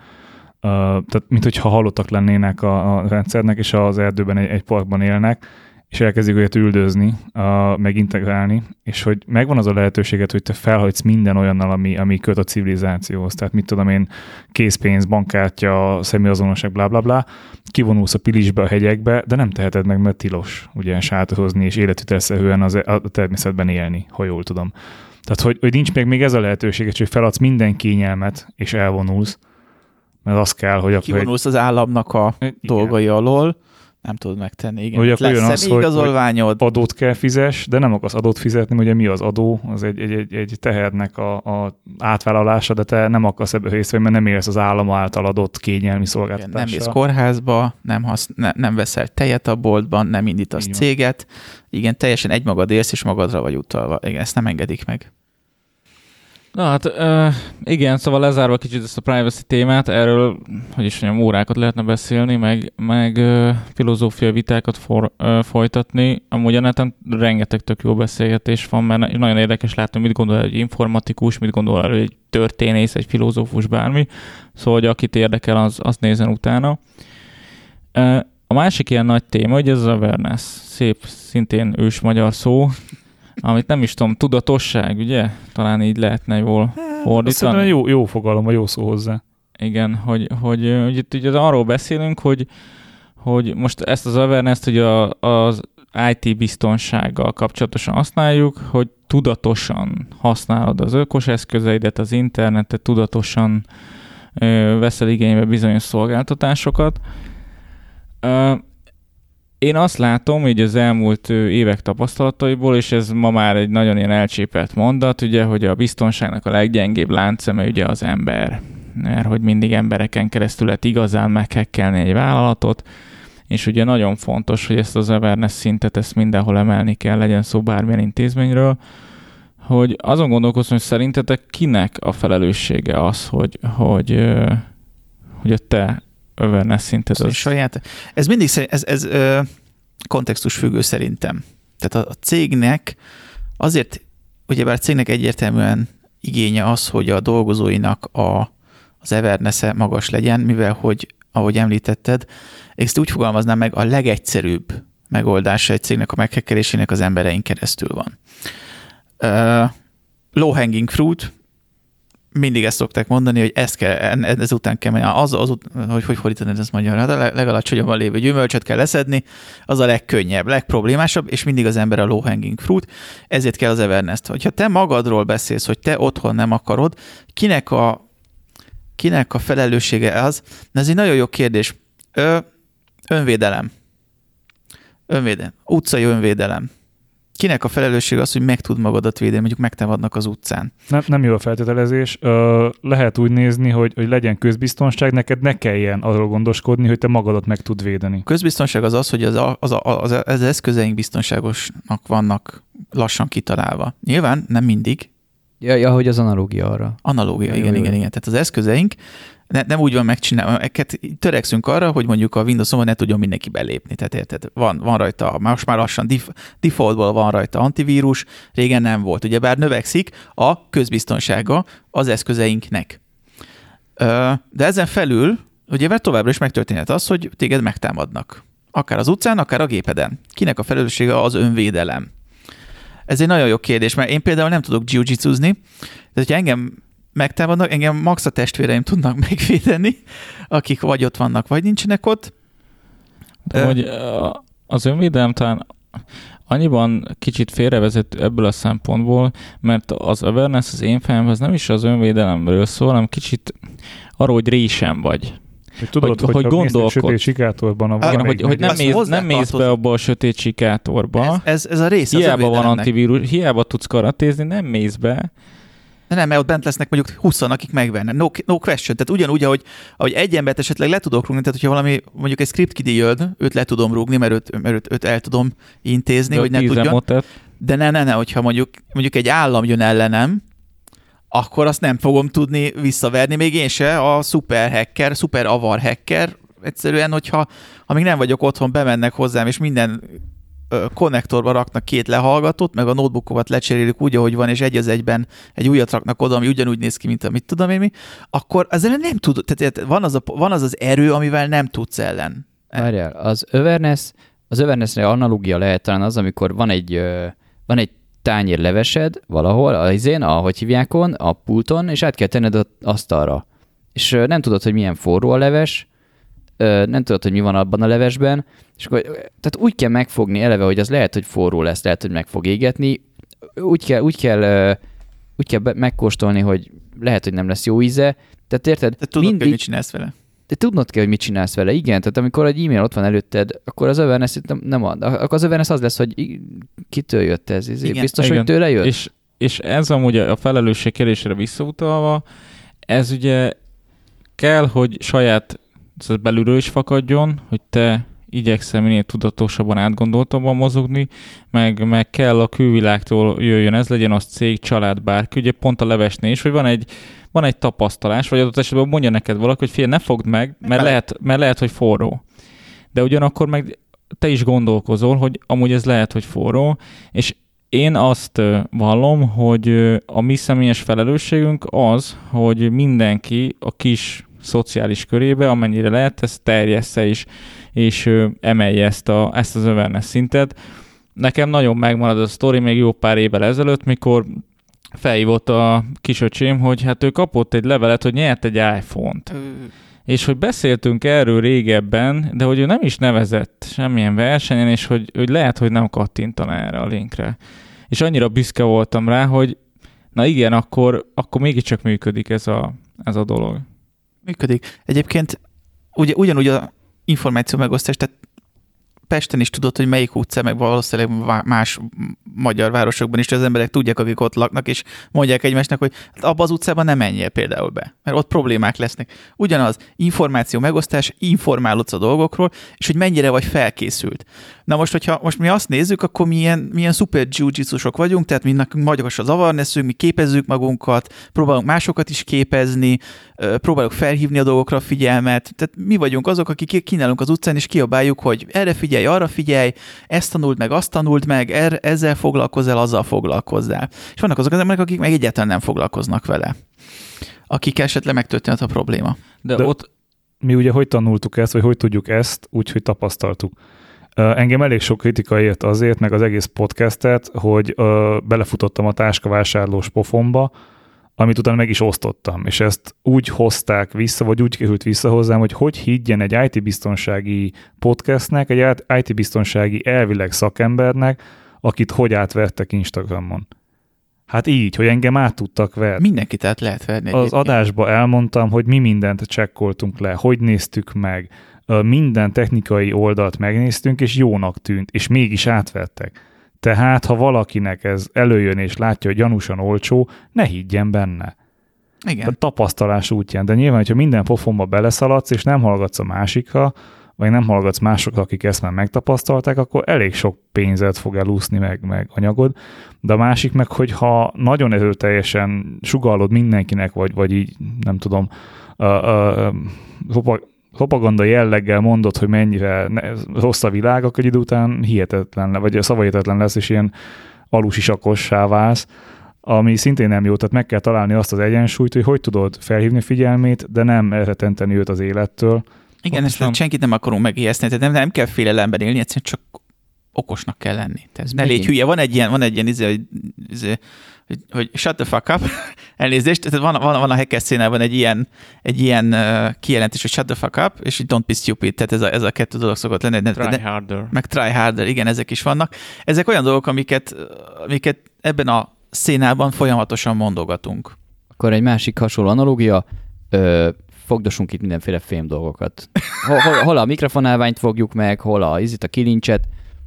tehát mint hogyha halottak lennének a, a rendszernek, és az erdőben egy, egy parkban élnek, és elkezdik őket üldözni, uh, meg integrálni, és hogy megvan az a lehetőséget, hogy te felhagysz minden olyannal, ami, ami köt a civilizációhoz. Tehát mit tudom én, készpénz, bankkártya, személyazonosság, blá, blá, blá. Kivonulsz a Pilisbe, a hegyekbe, de nem teheted meg, mert tilos ugye sátorozni és életvitelszerűen az, a természetben élni, ha jól tudom. Tehát, hogy, hogy nincs még, még ez a lehetőséget, hogy feladsz minden kényelmet, és elvonulsz, mert az kell, hogy... Kivonulsz az államnak a igen. dolgai alól, nem tudod megtenni. Igen. Hogy akkor jön az, hogy, igazolványod. hogy adót kell fizes, de nem akarsz adót fizetni, ugye mi az adó? Az egy, egy, egy, egy tehernek a, a átvállalása, de te nem akarsz ebben részt venni, mert nem élsz az állam által adott kényelmi szolgáltatással. Nem mész kórházba, nem, hasz, ne, nem veszel tejet a boltban, nem indítasz Igen. céget. Igen, teljesen egymagad élsz, és magadra vagy utalva. Igen, ezt nem engedik meg. Na hát uh, igen, szóval lezárva kicsit ezt a privacy témát, erről, hogy is mondjam, órákat lehetne beszélni, meg, meg uh, filozófiai vitákat for, uh, folytatni. Amúgy a neten rengeteg tök jó beszélgetés van, mert nagyon érdekes látni, mit gondol egy informatikus, mit gondol erről egy történész, egy filozófus, bármi. Szóval, hogy akit érdekel, az, az nézzen utána. Uh, a másik ilyen nagy téma, hogy ez az awareness. Szép, szintén ős magyar szó, amit nem is tudom, tudatosság, ugye? Talán így lehetne jól fordítani. Szerintem jó, jó fogalom, vagy jó szó hozzá. Igen, hogy, hogy, hogy itt ugye arról beszélünk, hogy, hogy most ezt az awareness-t ugye az í té biztonsággal kapcsolatosan használjuk, hogy tudatosan használod az ökos eszközeidet, az internetet, tudatosan ö, veszel igénybe bizonyos szolgáltatásokat. Ö, én azt látom, így az elmúlt évek tapasztalataiból, és ez ma már egy nagyon ilyen elcsépelt mondat, ugye, hogy a biztonságnak a leggyengébb láncszeme ugye az ember. Mert hogy mindig embereken keresztül lehet igazán meghekkelni egy vállalatot, és ugye nagyon fontos, hogy ezt az awareness szintet ezt mindenhol emelni kell, legyen szó bármilyen intézményről, hogy azon gondolkozom, hogy szerintetek kinek a felelőssége az, hogy, hogy, hogy a te awareness szinted az... Saját. Ez mindig ez, ez ö, kontextus függő szerintem. Tehát a, a cégnek azért, ugyebár a cégnek egyértelműen igénye az, hogy a dolgozóinak a, az awareness-e magas legyen, mivel hogy, ahogy említetted, ezt úgy fogalmaznám meg, a legegyszerűbb megoldása egy cégnek a meghekkelésének az emberein keresztül van. Uh, low hanging fruit, mindig ezt szokták mondani, hogy ezt kell, ezután kell, az, az, hogy hogy fordítani ezt magyarra, de legalacsonyabban lévő gyümölcsöt kell leszedni, az a legkönnyebb, legproblémásabb, és mindig az ember a low hanging fruit, ezért kell az awareness-t. Hogyha te magadról beszélsz, hogy te otthon nem akarod, kinek a, kinek a felelőssége az? Ez egy nagyon jó kérdés. Ö, önvédelem. Önvédelem. Utcai önvédelem. Kinek a felelősség az, hogy meg tud magadat védeni, mondjuk megtámadnak az utcán? Nem, nem jó a feltételezés. Ö, lehet úgy nézni, hogy, hogy legyen közbiztonság, neked ne kelljen arról gondoskodni, hogy te magadat meg tud védeni. Közbiztonság az az, hogy az, az, az, az, az eszközeink biztonságosnak vannak lassan kitalálva. Nyilván nem mindig. Ja, ja, hogy az analógia arra. Analógia, ja, igen, jó, igen, jó. igen. Tehát az eszközeink ne, nem úgy van megcsinálva, törekszünk arra, hogy mondjuk a Windows-on ne tudjon mindenki belépni. Tehát érted, van, van rajta, most már lassan defaultból van rajta antivírus, régen nem volt. Ugyebár növekszik a közbiztonsága az eszközeinknek. De ezen felül, ugye továbbra is megtörténhet az, hogy téged megtámadnak. Akár az utcán, akár a gépeden. Kinek a felelőssége az önvédelem? Ez egy nagyon jó kérdés, mert én például nem tudok jiu-jitsuzni, de hogyha engem megtámadnak, engem max a testvéreim tudnak megvédeni, akik vagy ott vannak, vagy nincsenek ott. De hogy az önvédelem talán annyiban kicsit félrevezető ebből a szempontból, mert az awareness az én fejemben az nem is az önvédelemről szól, hanem kicsit arról, hogy résem vagy. Hogy tudod, hogy, hogy gondolkod. Sötét sikátorban a igen, hogy, hogy nem, mész, nem mész be abba a sötét sikátorba. Ez, ez, ez a rész hiába az van antivírus, hiába tudsz karatézni, nem mész be. De nem, mert ott bent lesznek mondjuk húszan, akik megvernek. No, no question. Tehát ugyanúgy, ahogy, ahogy egy embert esetleg le tudok rúgni, tehát hogyha valami, mondjuk egy script kidi jön, őt le tudom rúgni, mert őt, mert őt, őt el tudom intézni, de hogy ne tudjon. Motet. De ne, ne, ne, hogyha mondjuk, mondjuk egy állam jön ellenem, akkor azt nem fogom tudni visszaverni, még én se, a szuper hacker, szuper avar hacker, egyszerűen, hogyha amíg nem vagyok otthon, bemennek hozzám, és minden ö, konnektorba raknak két lehallgatót, meg a notebookomat lecserélik úgy, ahogy van, és egy az egyben egy újat raknak oda, ami ugyanúgy néz ki, mint amit tudom én mi, akkor ezzel nem tudod, tehát van az, a, van az az erő, amivel nem tudsz ellen. Várjál, az awareness, az awareness-re analógia lehet talán az, amikor van egy, ö, van egy tányér levesed valahol, az izén, ahogy hívják on, a pulton, és át kell tenned az asztalra. És nem tudod, hogy milyen forró a leves, nem tudod, hogy mi van abban a levesben, és akkor, tehát úgy kell megfogni eleve, hogy az lehet, hogy forró lesz, lehet, hogy meg fog égetni, úgy kell, úgy kell, úgy kell megkóstolni, hogy lehet, hogy nem lesz jó íze, tehát érted? Te tudod, mindig... hogy mit csinálsz vele. De tudnod kell, hogy mit csinálsz vele, igen, tehát amikor egy e-mail ott van előtted, akkor az awareness nem, nem ad. Akkor az awareness az lesz, hogy kitől jött ez, ez biztos, igen. Hogy tőle jött? És, és ez amúgy a felelősség kérdésére visszautalva, ez ugye kell, hogy saját belülről is fakadjon, hogy te igyekszel minél tudatosabban, átgondoltabban mozogni, meg, meg kell a külvilágtól jöjjön ez, legyen az cég, család, bárki, ugye pont a levesnél is, hogy van egy van egy tapasztalás, vagy adott esetben mondja neked valaki, hogy fél, ne fogd meg, mert lehet, mert lehet, hogy forró. De ugyanakkor meg te is gondolkozol, hogy amúgy ez lehet, hogy forró, és én azt vallom, hogy a mi személyes felelősségünk az, hogy mindenki a kis szociális körébe, amennyire lehet, ezt terjessze is, és emelje ezt, a, ezt az awareness szintet. Nekem nagyon megmarad a sztori még jó pár évvel ezelőtt, mikor felhívott a kisöcsém, hogy hát ő kapott egy levelet, hogy nyert egy iPhone-t. és hogy beszéltünk erről régebben, de hogy ő nem is nevezett semmilyen versenyen, és hogy, hogy lehet, hogy nem kattintana erre a linkre. És annyira büszke voltam rá, hogy na igen, akkor, akkor mégiscsak működik ez a, ez a dolog. Működik. Egyébként ugye, ugyanúgy a információ megosztás, tehát Pesten is tudod, hogy melyik utca, meg valószínűleg más magyar városokban is az emberek tudják, akik ott laknak, és mondják egymásnak, hogy hát abba az utcában nem menjél például be, mert ott problémák lesznek. Ugyanaz, információ megosztás, informálódsz a dolgokról, és hogy mennyire vagy felkészült. Na most, hogyha most mi azt nézzük, akkor milyen, milyen szuper jiu-jitsusok vagyunk, tehát mi nekünk magas az awarenessünk, mi képezzük magunkat, próbálunk másokat is képezni, próbáljuk felhívni a dolgokra a figyelmet, tehát mi vagyunk azok, akik kínálunk az utcán, és kiabáljuk, hogy erre figyelj, arra figyelj, ezt tanuld meg, azt tanuld meg, er, ezzel foglalkozzál, azzal foglalkozzál. És vannak azok az emberek, akik meg egyáltalán nem foglalkoznak vele. Akik esetleg megtörtént a probléma. De, De ott mi ugye hogy tanultuk ezt, vagy hogy tudjuk ezt, úgyhogy tapasztaltuk. Engem elég sok kritika ért azért, meg az egész podcastet, hogy uh, belefutottam a táskavásárlós pofomba, amit utána meg is osztottam, és ezt úgy hozták vissza, vagy úgy került vissza hozzám, hogy hogy higgyen egy í té-biztonsági podcastnek, egy í té-biztonsági elvileg szakembernek, akit hogy átvertek Instagramon. Hát így, hogy engem át tudtak verni. Mindenkit át lehet verni. Az egyébként. Adásba elmondtam, hogy mi mindent csekkoltunk le, hogy néztük meg, minden technikai oldalt megnéztünk, és jónak tűnt, és mégis átvertek. Tehát, ha valakinek ez előjön, és látja, hogy gyanúsan olcsó, ne higgyen benne. Igen. A tapasztalás útján. De nyilván, hogyha minden pofonba beleszaladsz, és nem hallgatsz a másikra, vagy nem hallgatsz másokra, akik ezt már megtapasztalták, akkor elég sok pénzet fog elúszni, meg, meg anyagod. De a másik meg, hogyha nagyon erőteljesen sugallod mindenkinek, vagy, vagy így, nem tudom, a, a, a, propaganda jelleggel mondod, hogy mennyire rossz a világ, akkor idő után hihetetlen, vagy szavahihetetlen lesz, és ilyen alusisakossá válsz, ami szintén nem jó, tehát meg kell találni azt az egyensúlyt, hogy hogy tudod felhívni figyelmét, de nem elretenteni őt az élettől. Igen, ezt nem... senkit nem akarunk megijeszteni, tehát nem, nem kell félelemben élni, egyszerűen csak okosnak kell lenni. Tehát ne légy hülye, van egy ilyen, van egy ilyen izé, hogy, izé, hogy, hogy shut the fuck up, elnézést, tehát van, van, van a hacker szénában egy ilyen, egy ilyen uh, kijelentés, hogy shut the fuck up, és don't be stupid, tehát ez a, ez a kettő dolog szokott lenni. Try ne, harder. Meg try harder, igen, ezek is vannak. Ezek olyan dolgok, amiket, amiket ebben a szénában folyamatosan mondogatunk. Akkor egy másik hasonló analógia, ö, fogdosunk itt mindenféle fém dolgokat. Hol, hol, hol a mikrofonálványt fogjuk meg, hol a izit, a kilincset,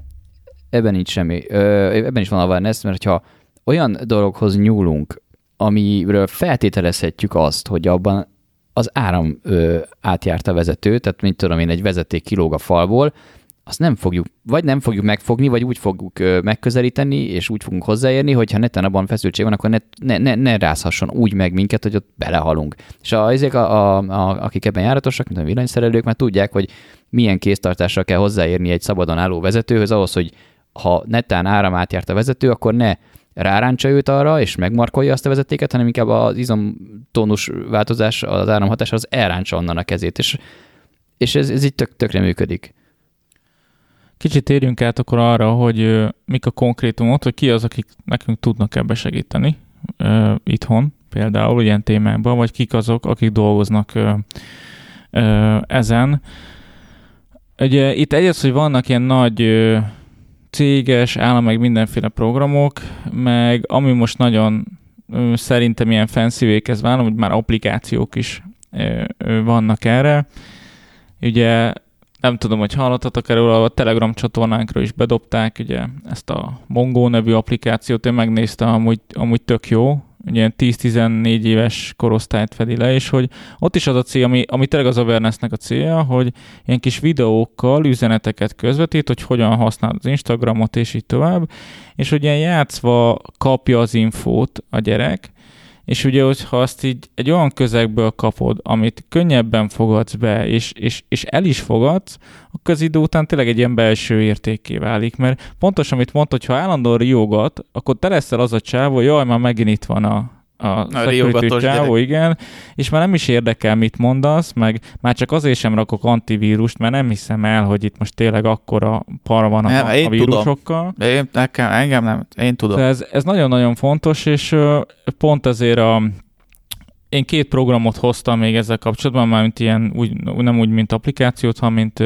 ebben nincs semmi. Ö, ebben is van awareness, mert ha olyan dologhoz nyúlunk, amiről feltételezhetjük azt, hogy abban az áram ö, átjárt a vezető, tehát mint tudom én, egy vezeték kilóg a falból, azt nem fogjuk, vagy nem fogjuk megfogni, vagy úgy fogjuk ö, megközelíteni, és úgy fogunk hozzáérni, hogyha neten abban feszültség van, akkor ne, ne, ne, ne rázhasson úgy meg minket, hogy ott belehalunk. És a, ezek, a, a, a, akik ebben járatosak, mint a villanyszerelők, már tudják, hogy milyen kéztartással kell hozzáérni egy szabadon álló vezetőhöz, ahhoz, hogy ha netán áram átjárt a vezető, akkor ne ráráncsa őt arra, és megmarkolja azt a vezetéket, hanem inkább az izomtónus változás, az áramhatás az elráncsa onnan a kezét, és, és ez, ez így tök, tökre működik. Kicsit térjünk át akkor arra, hogy uh, mik a konkrétumok, hogy ki az, akik nekünk tudnak ebbe segíteni uh, itthon, például ilyen témákban, vagy kik azok, akik dolgoznak uh, uh, ezen. Ugye itt egyrészt, hogy vannak ilyen nagy uh, céges, állam meg mindenféle programok, meg ami most nagyon uh, szerintem ilyen fancy kezd válni, hogy már applikációk is uh, uh, vannak erre. Ugye nem tudom, hogy hallottatok erről, a Telegram csatornánkra is bedobták ugye ezt a Mongo nevű applikációt, én megnéztem, amúgy, amúgy tök jó, ugye tíz-tizennégy éves korosztályt fedi le, és hogy ott is az a cél, ami, ami tényleg az awarenessnek a célja, hogy ilyen kis videókkal üzeneteket közvetít, hogy hogyan használod az Instagramot, és így tovább, és hogy ilyen játszva kapja az infót a gyerek, és ugye, hogyha azt így egy olyan közegből kapod, amit könnyebben fogadsz be, és, és, és el is fogadsz, akkor az idő után tényleg egy ilyen belső értékké válik, mert pontos, amit mondtad, hogy ha állandóan riogat, akkor te leszel az a csávó, jaj, már megint itt van a, a security csávó, igen, és már nem is érdekel, mit mondasz, meg már csak azért sem rakok antivírust, mert nem hiszem el, hogy itt most tényleg akkora par van a, nem, a vírusokkal. Én, nekem, engem nem, én tudom. Ez, ez nagyon-nagyon fontos, és pont ezért a, én két programot hoztam még ezzel kapcsolatban, mármint ilyen, úgy, nem úgy, mint applikációt, hanem mint,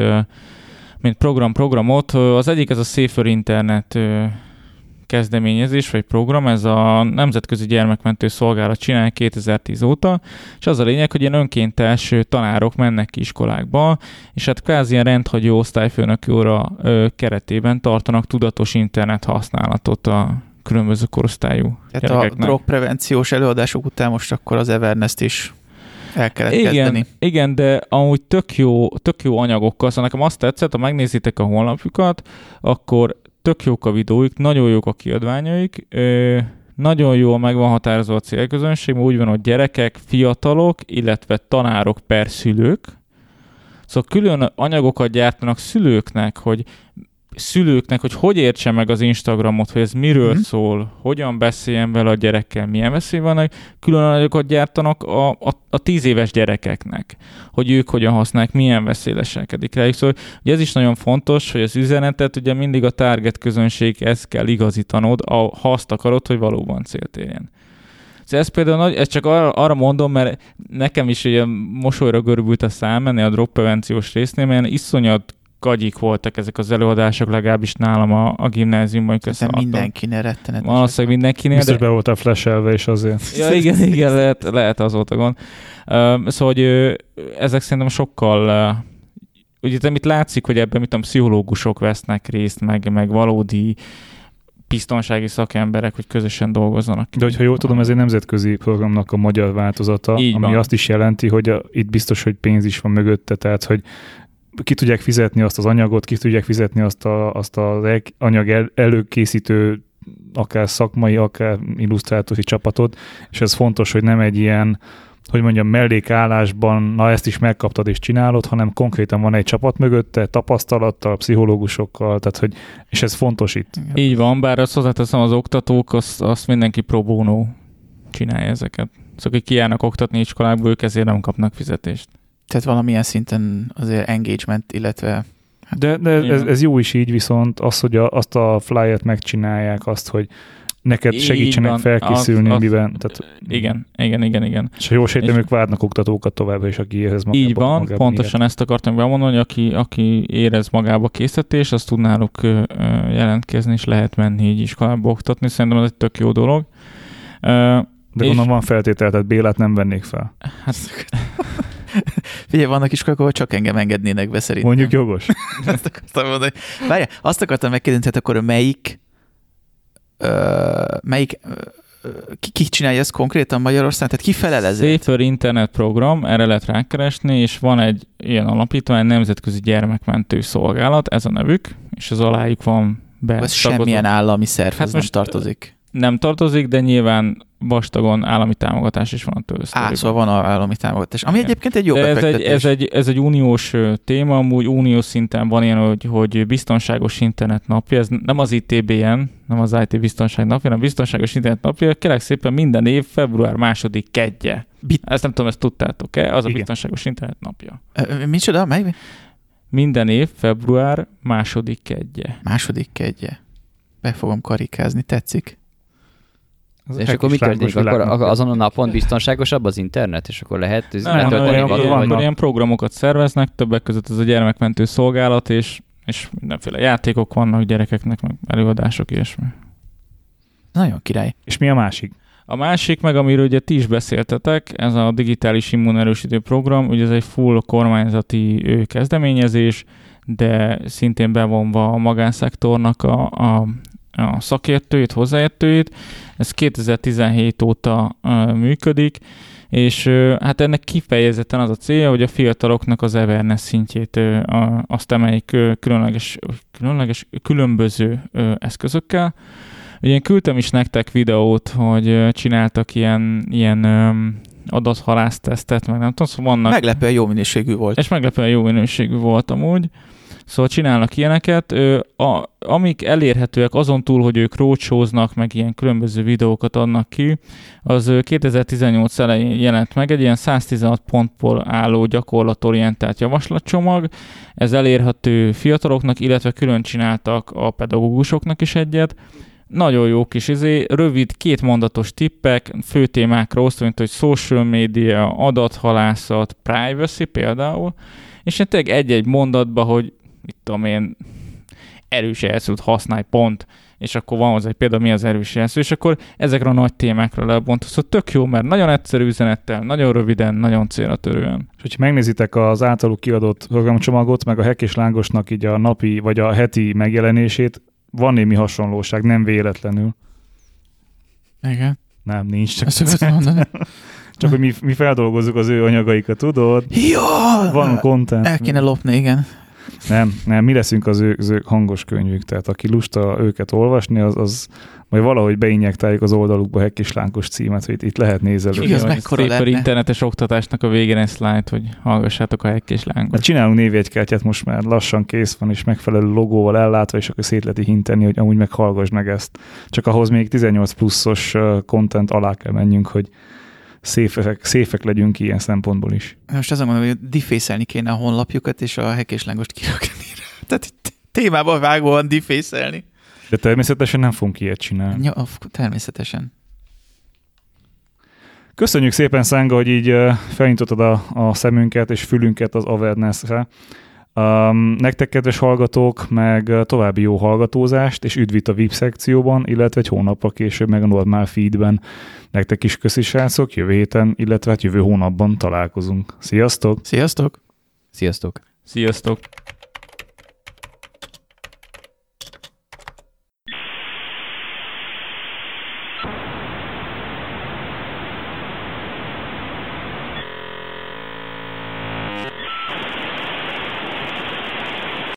mint program-programot. Az egyik ez a Safer Internet kezdeményezés, vagy program, ez a Nemzetközi Gyermekmentő Szolgálat csinálja kétezer-tíz óta, és az a lényeg, hogy ilyen önkéntes tanárok mennek ki iskolákba, és hát kvázi ilyen rendhagyó osztályfőnöki óra keretében tartanak tudatos internet használatot a különböző korosztályú Tehát gyerekeknek. a drogprevenciós előadások után most akkor az Evernest is el kellett igen, kezdeni. Igen, de amúgy tök jó, tök jó anyagokkal, szóval nekem azt tetszett, ha megnézitek a honlapjukat, akkor tök jók a videóik, nagyon jók a kiadványaik, ö, nagyon jól meg van határozva a célközönség, úgy van, hogy gyerekek, fiatalok, illetve tanárok per szülők. Szóval külön anyagokat gyártanak szülőknek, hogy szülőknek, hogy hogy értse meg az Instagramot, hogy ez miről mm. szól, hogyan beszéljen vele a gyerekkel, milyen veszély vannak, külön anyagokat gyártanak a, a, a tíz éves gyerekeknek, hogy ők hogyan használják, milyen veszély leselkedik rájuk. Szóval ugye ez is nagyon fontos, hogy az üzenetet ugye mindig a target közönséghez kell igazítanod, ha azt akarod, hogy valóban célt érjen. Szóval ez például nagy, ezt csak arra, arra mondom, mert nekem is ugye mosolyra görbült a szám menni a drogprevenciós résznél, mert iszonyat gagyik voltak ezek az előadások, legalábbis nálam a, a gimnáziumban. Nem mindenkinél rettenet. Valószínűleg mindenkinél. Biztos de... be voltál flashelve is azért. Ja, igen, igen, lehet, lehet az volt a gond. Uh, szóval, hogy uh, ezek szerintem sokkal... Uh, ugye amit látszik, hogy ebben mit tudom, pszichológusok vesznek részt, meg, meg valódi biztonsági szakemberek, hogy közösen dolgozzanak. De hogyha jól tudom, ez egy nemzetközi programnak a magyar változata, így ami van. Azt is jelenti, hogy a, itt biztos, hogy pénz is van mögötte, tehát, hogy ki tudják fizetni azt az anyagot, ki tudják fizetni azt, a, azt az anyag el, előkészítő, akár szakmai, akár illusztrátori csapatot, és ez fontos, hogy nem egy ilyen, hogy mondjam, mellékállásban, na ezt is megkaptad és csinálod, hanem konkrétan van egy csapat mögötte, tapasztalattal, pszichológusokkal, tehát hogy, és ez fontos itt. Így van, bár azt hozzáteszem, az oktatók, azt, azt mindenki pro bono csinálja ezeket. Szóval, hogy kijárnak oktatni iskolákból, ők ezért nem kapnak fizetést. Tehát valamilyen szinten azért engagement, illetve... De, de ez, ez jó is így, viszont az, hogy a, azt a flyert megcsinálják, azt, hogy neked segítsenek felkészülni, az, az, miben. Tehát, igen, igen, igen, igen. És ha jól sejtem, ők várnak oktatókat továbbra is, aki érez magába. Így van, pontosan ilyet. Ezt akartam bemondani, hogy aki, aki érez magába készítés, azt tud náluk jelentkezni, és lehet menni így iskolába oktatni. Szerintem ez egy tök jó dolog. De gondolom van feltétel, tehát Bélát nem vennék fel. Hát... Figyelj, vannak iskolák, ahol csak engem engednének be szerintem. Mondjuk jogos. Azt akartam mondani. Várjál, azt akartam megkérdezni, tehát akkor melyik, uh, melyik uh, ki, ki csinálja ezt konkrétan Magyarországon? Tehát ki felel ezért? Safer Internet program, erre lehet rákeresni, és van egy ilyen alapítvány, Nemzetközi Gyermekmentő Szolgálat, ez a nevük, és az alájuk van be. Ez semmilyen állami szerv, hát most nem tartozik. Nem tartozik, de nyilván vastagon állami támogatás is van a tőle. Á, szóval van állami támogatás. Ami egyébként egy jó ez befektetés. Egy, ez, egy, ez egy uniós téma, amúgy uniós szinten van ilyen, hogy, hogy biztonságos internet napja, ez nem az i té bé en, nem az i té biztonság napja, hanem biztonságos internet napja, kérlek szépen minden év február második kedje. Bit- ezt nem tudom, ezt tudtátok-e? Az Igen. a biztonságos internet napja. Ö, micsoda? Mely? Minden év február második kedje. Második kedje. Be fogom karikázni, tetszik. Az és akkor mi történik? Akkor azon a napon biztonságosabb az internet, és akkor lehet letölteni valamit? Ilyen programokat szerveznek, többek között ez a gyermekmentő szolgálat, és, és mindenféle játékok vannak gyerekeknek, meg előadások, ilyesmi. Nagyon király. És mi a másik? A másik meg, amiről ugye ti is beszéltetek, ez a digitális immunerősítő program, ugye ez egy full kormányzati kezdeményezés, de szintén bevonva a magánszektornak a, a a szakértőit, hozzáértőit. Ez kétezer-tizenhét óta uh, működik, és uh, hát ennek kifejezetten az a célja, hogy a fiataloknak az awareness szintjét uh, azt emeljük uh, különleges, különleges, különböző uh, eszközökkel. Ugye én küldtem is nektek videót, hogy uh, csináltak ilyen, ilyen um, adathalásztesztet, meg nem tudom, szóval vannak... Meglepően jó minőségű volt. És meglepően jó minőségű volt amúgy. Szóval csinálnak ilyeneket, a, amik elérhetőek azon túl, hogy ők roadshowznak, meg ilyen különböző videókat adnak ki, az kétezer-tizennyolc elején jelent meg egy ilyen száztizenhat pontból álló gyakorlatorientált javaslatcsomag. Ez elérhető fiataloknak, illetve külön csináltak a pedagógusoknak is egyet. nagyon jó kis izé, rövid, kétmondatos tippek, fő témákra osztva, mint hogy social media, adathalászat, privacy például, és én tényleg egy-egy mondatba, hogy mit tudom én, erős jelszót használj, pont, és akkor van hozzá egy példa, mi az erős jelszó, és akkor ezekre a nagy témákra lebontoz. Szóval tök jó, mert nagyon egyszerű üzenettel, nagyon röviden, nagyon célra törően. És hogyha megnézitek az általuk kiadott programcsomagot, meg a Hack és Lángosnak így a napi vagy a heti megjelenését, van némi hasonlóság, nem véletlenül. Igen. Nem, nincs, csak, Ezt akartam mondani. csak hogy mi, mi feldolgozzuk az ő anyagaikat, tudod? Jó! Van content. El kéne lopni, igen. Nem, nem, mi leszünk az ő, az ő hangos könyvük, tehát aki lusta őket olvasni, az, az majd valahogy beinjektáljuk az oldalukba Hack és Lángos címet, hogy itt, itt lehet nézelődni. Igaz, Igen, mekkora szép lenne. internetes oktatásnak a végén egy slide, hogy hallgassátok a Hack és Lángos. Mert csinálunk névjegykártyát, most már lassan kész van, és megfelelő logóval ellátva, és akkor szét lehet hinteni, hogy amúgy meg hallgass meg ezt. Csak ahhoz még tizennyolc pluszos content alá kell menjünk, hogy széfek, széfek legyünk ilyen szempontból is. Most azon mondom, hogy diffészelni kéne a honlapjukat, és a Hack és Lángost kirakni. Tehát itt témába vágóan diffészelni. De természetesen nem fogunk ilyet csinálni. Ja, természetesen. Köszönjük szépen, Szánga, hogy így felnyitottad a, a szemünket és fülünket az awareness-re. Um, nektek, kedves hallgatók, meg további jó hallgatózást, és üdvít a vé i pé szekcióban, illetve egy hónappal később meg a normál feedben. Nektek is köszi, srácok, jövő héten, illetve hát jövő hónapban találkozunk. Sziasztok! Sziasztok! Sziasztok! Sziasztok!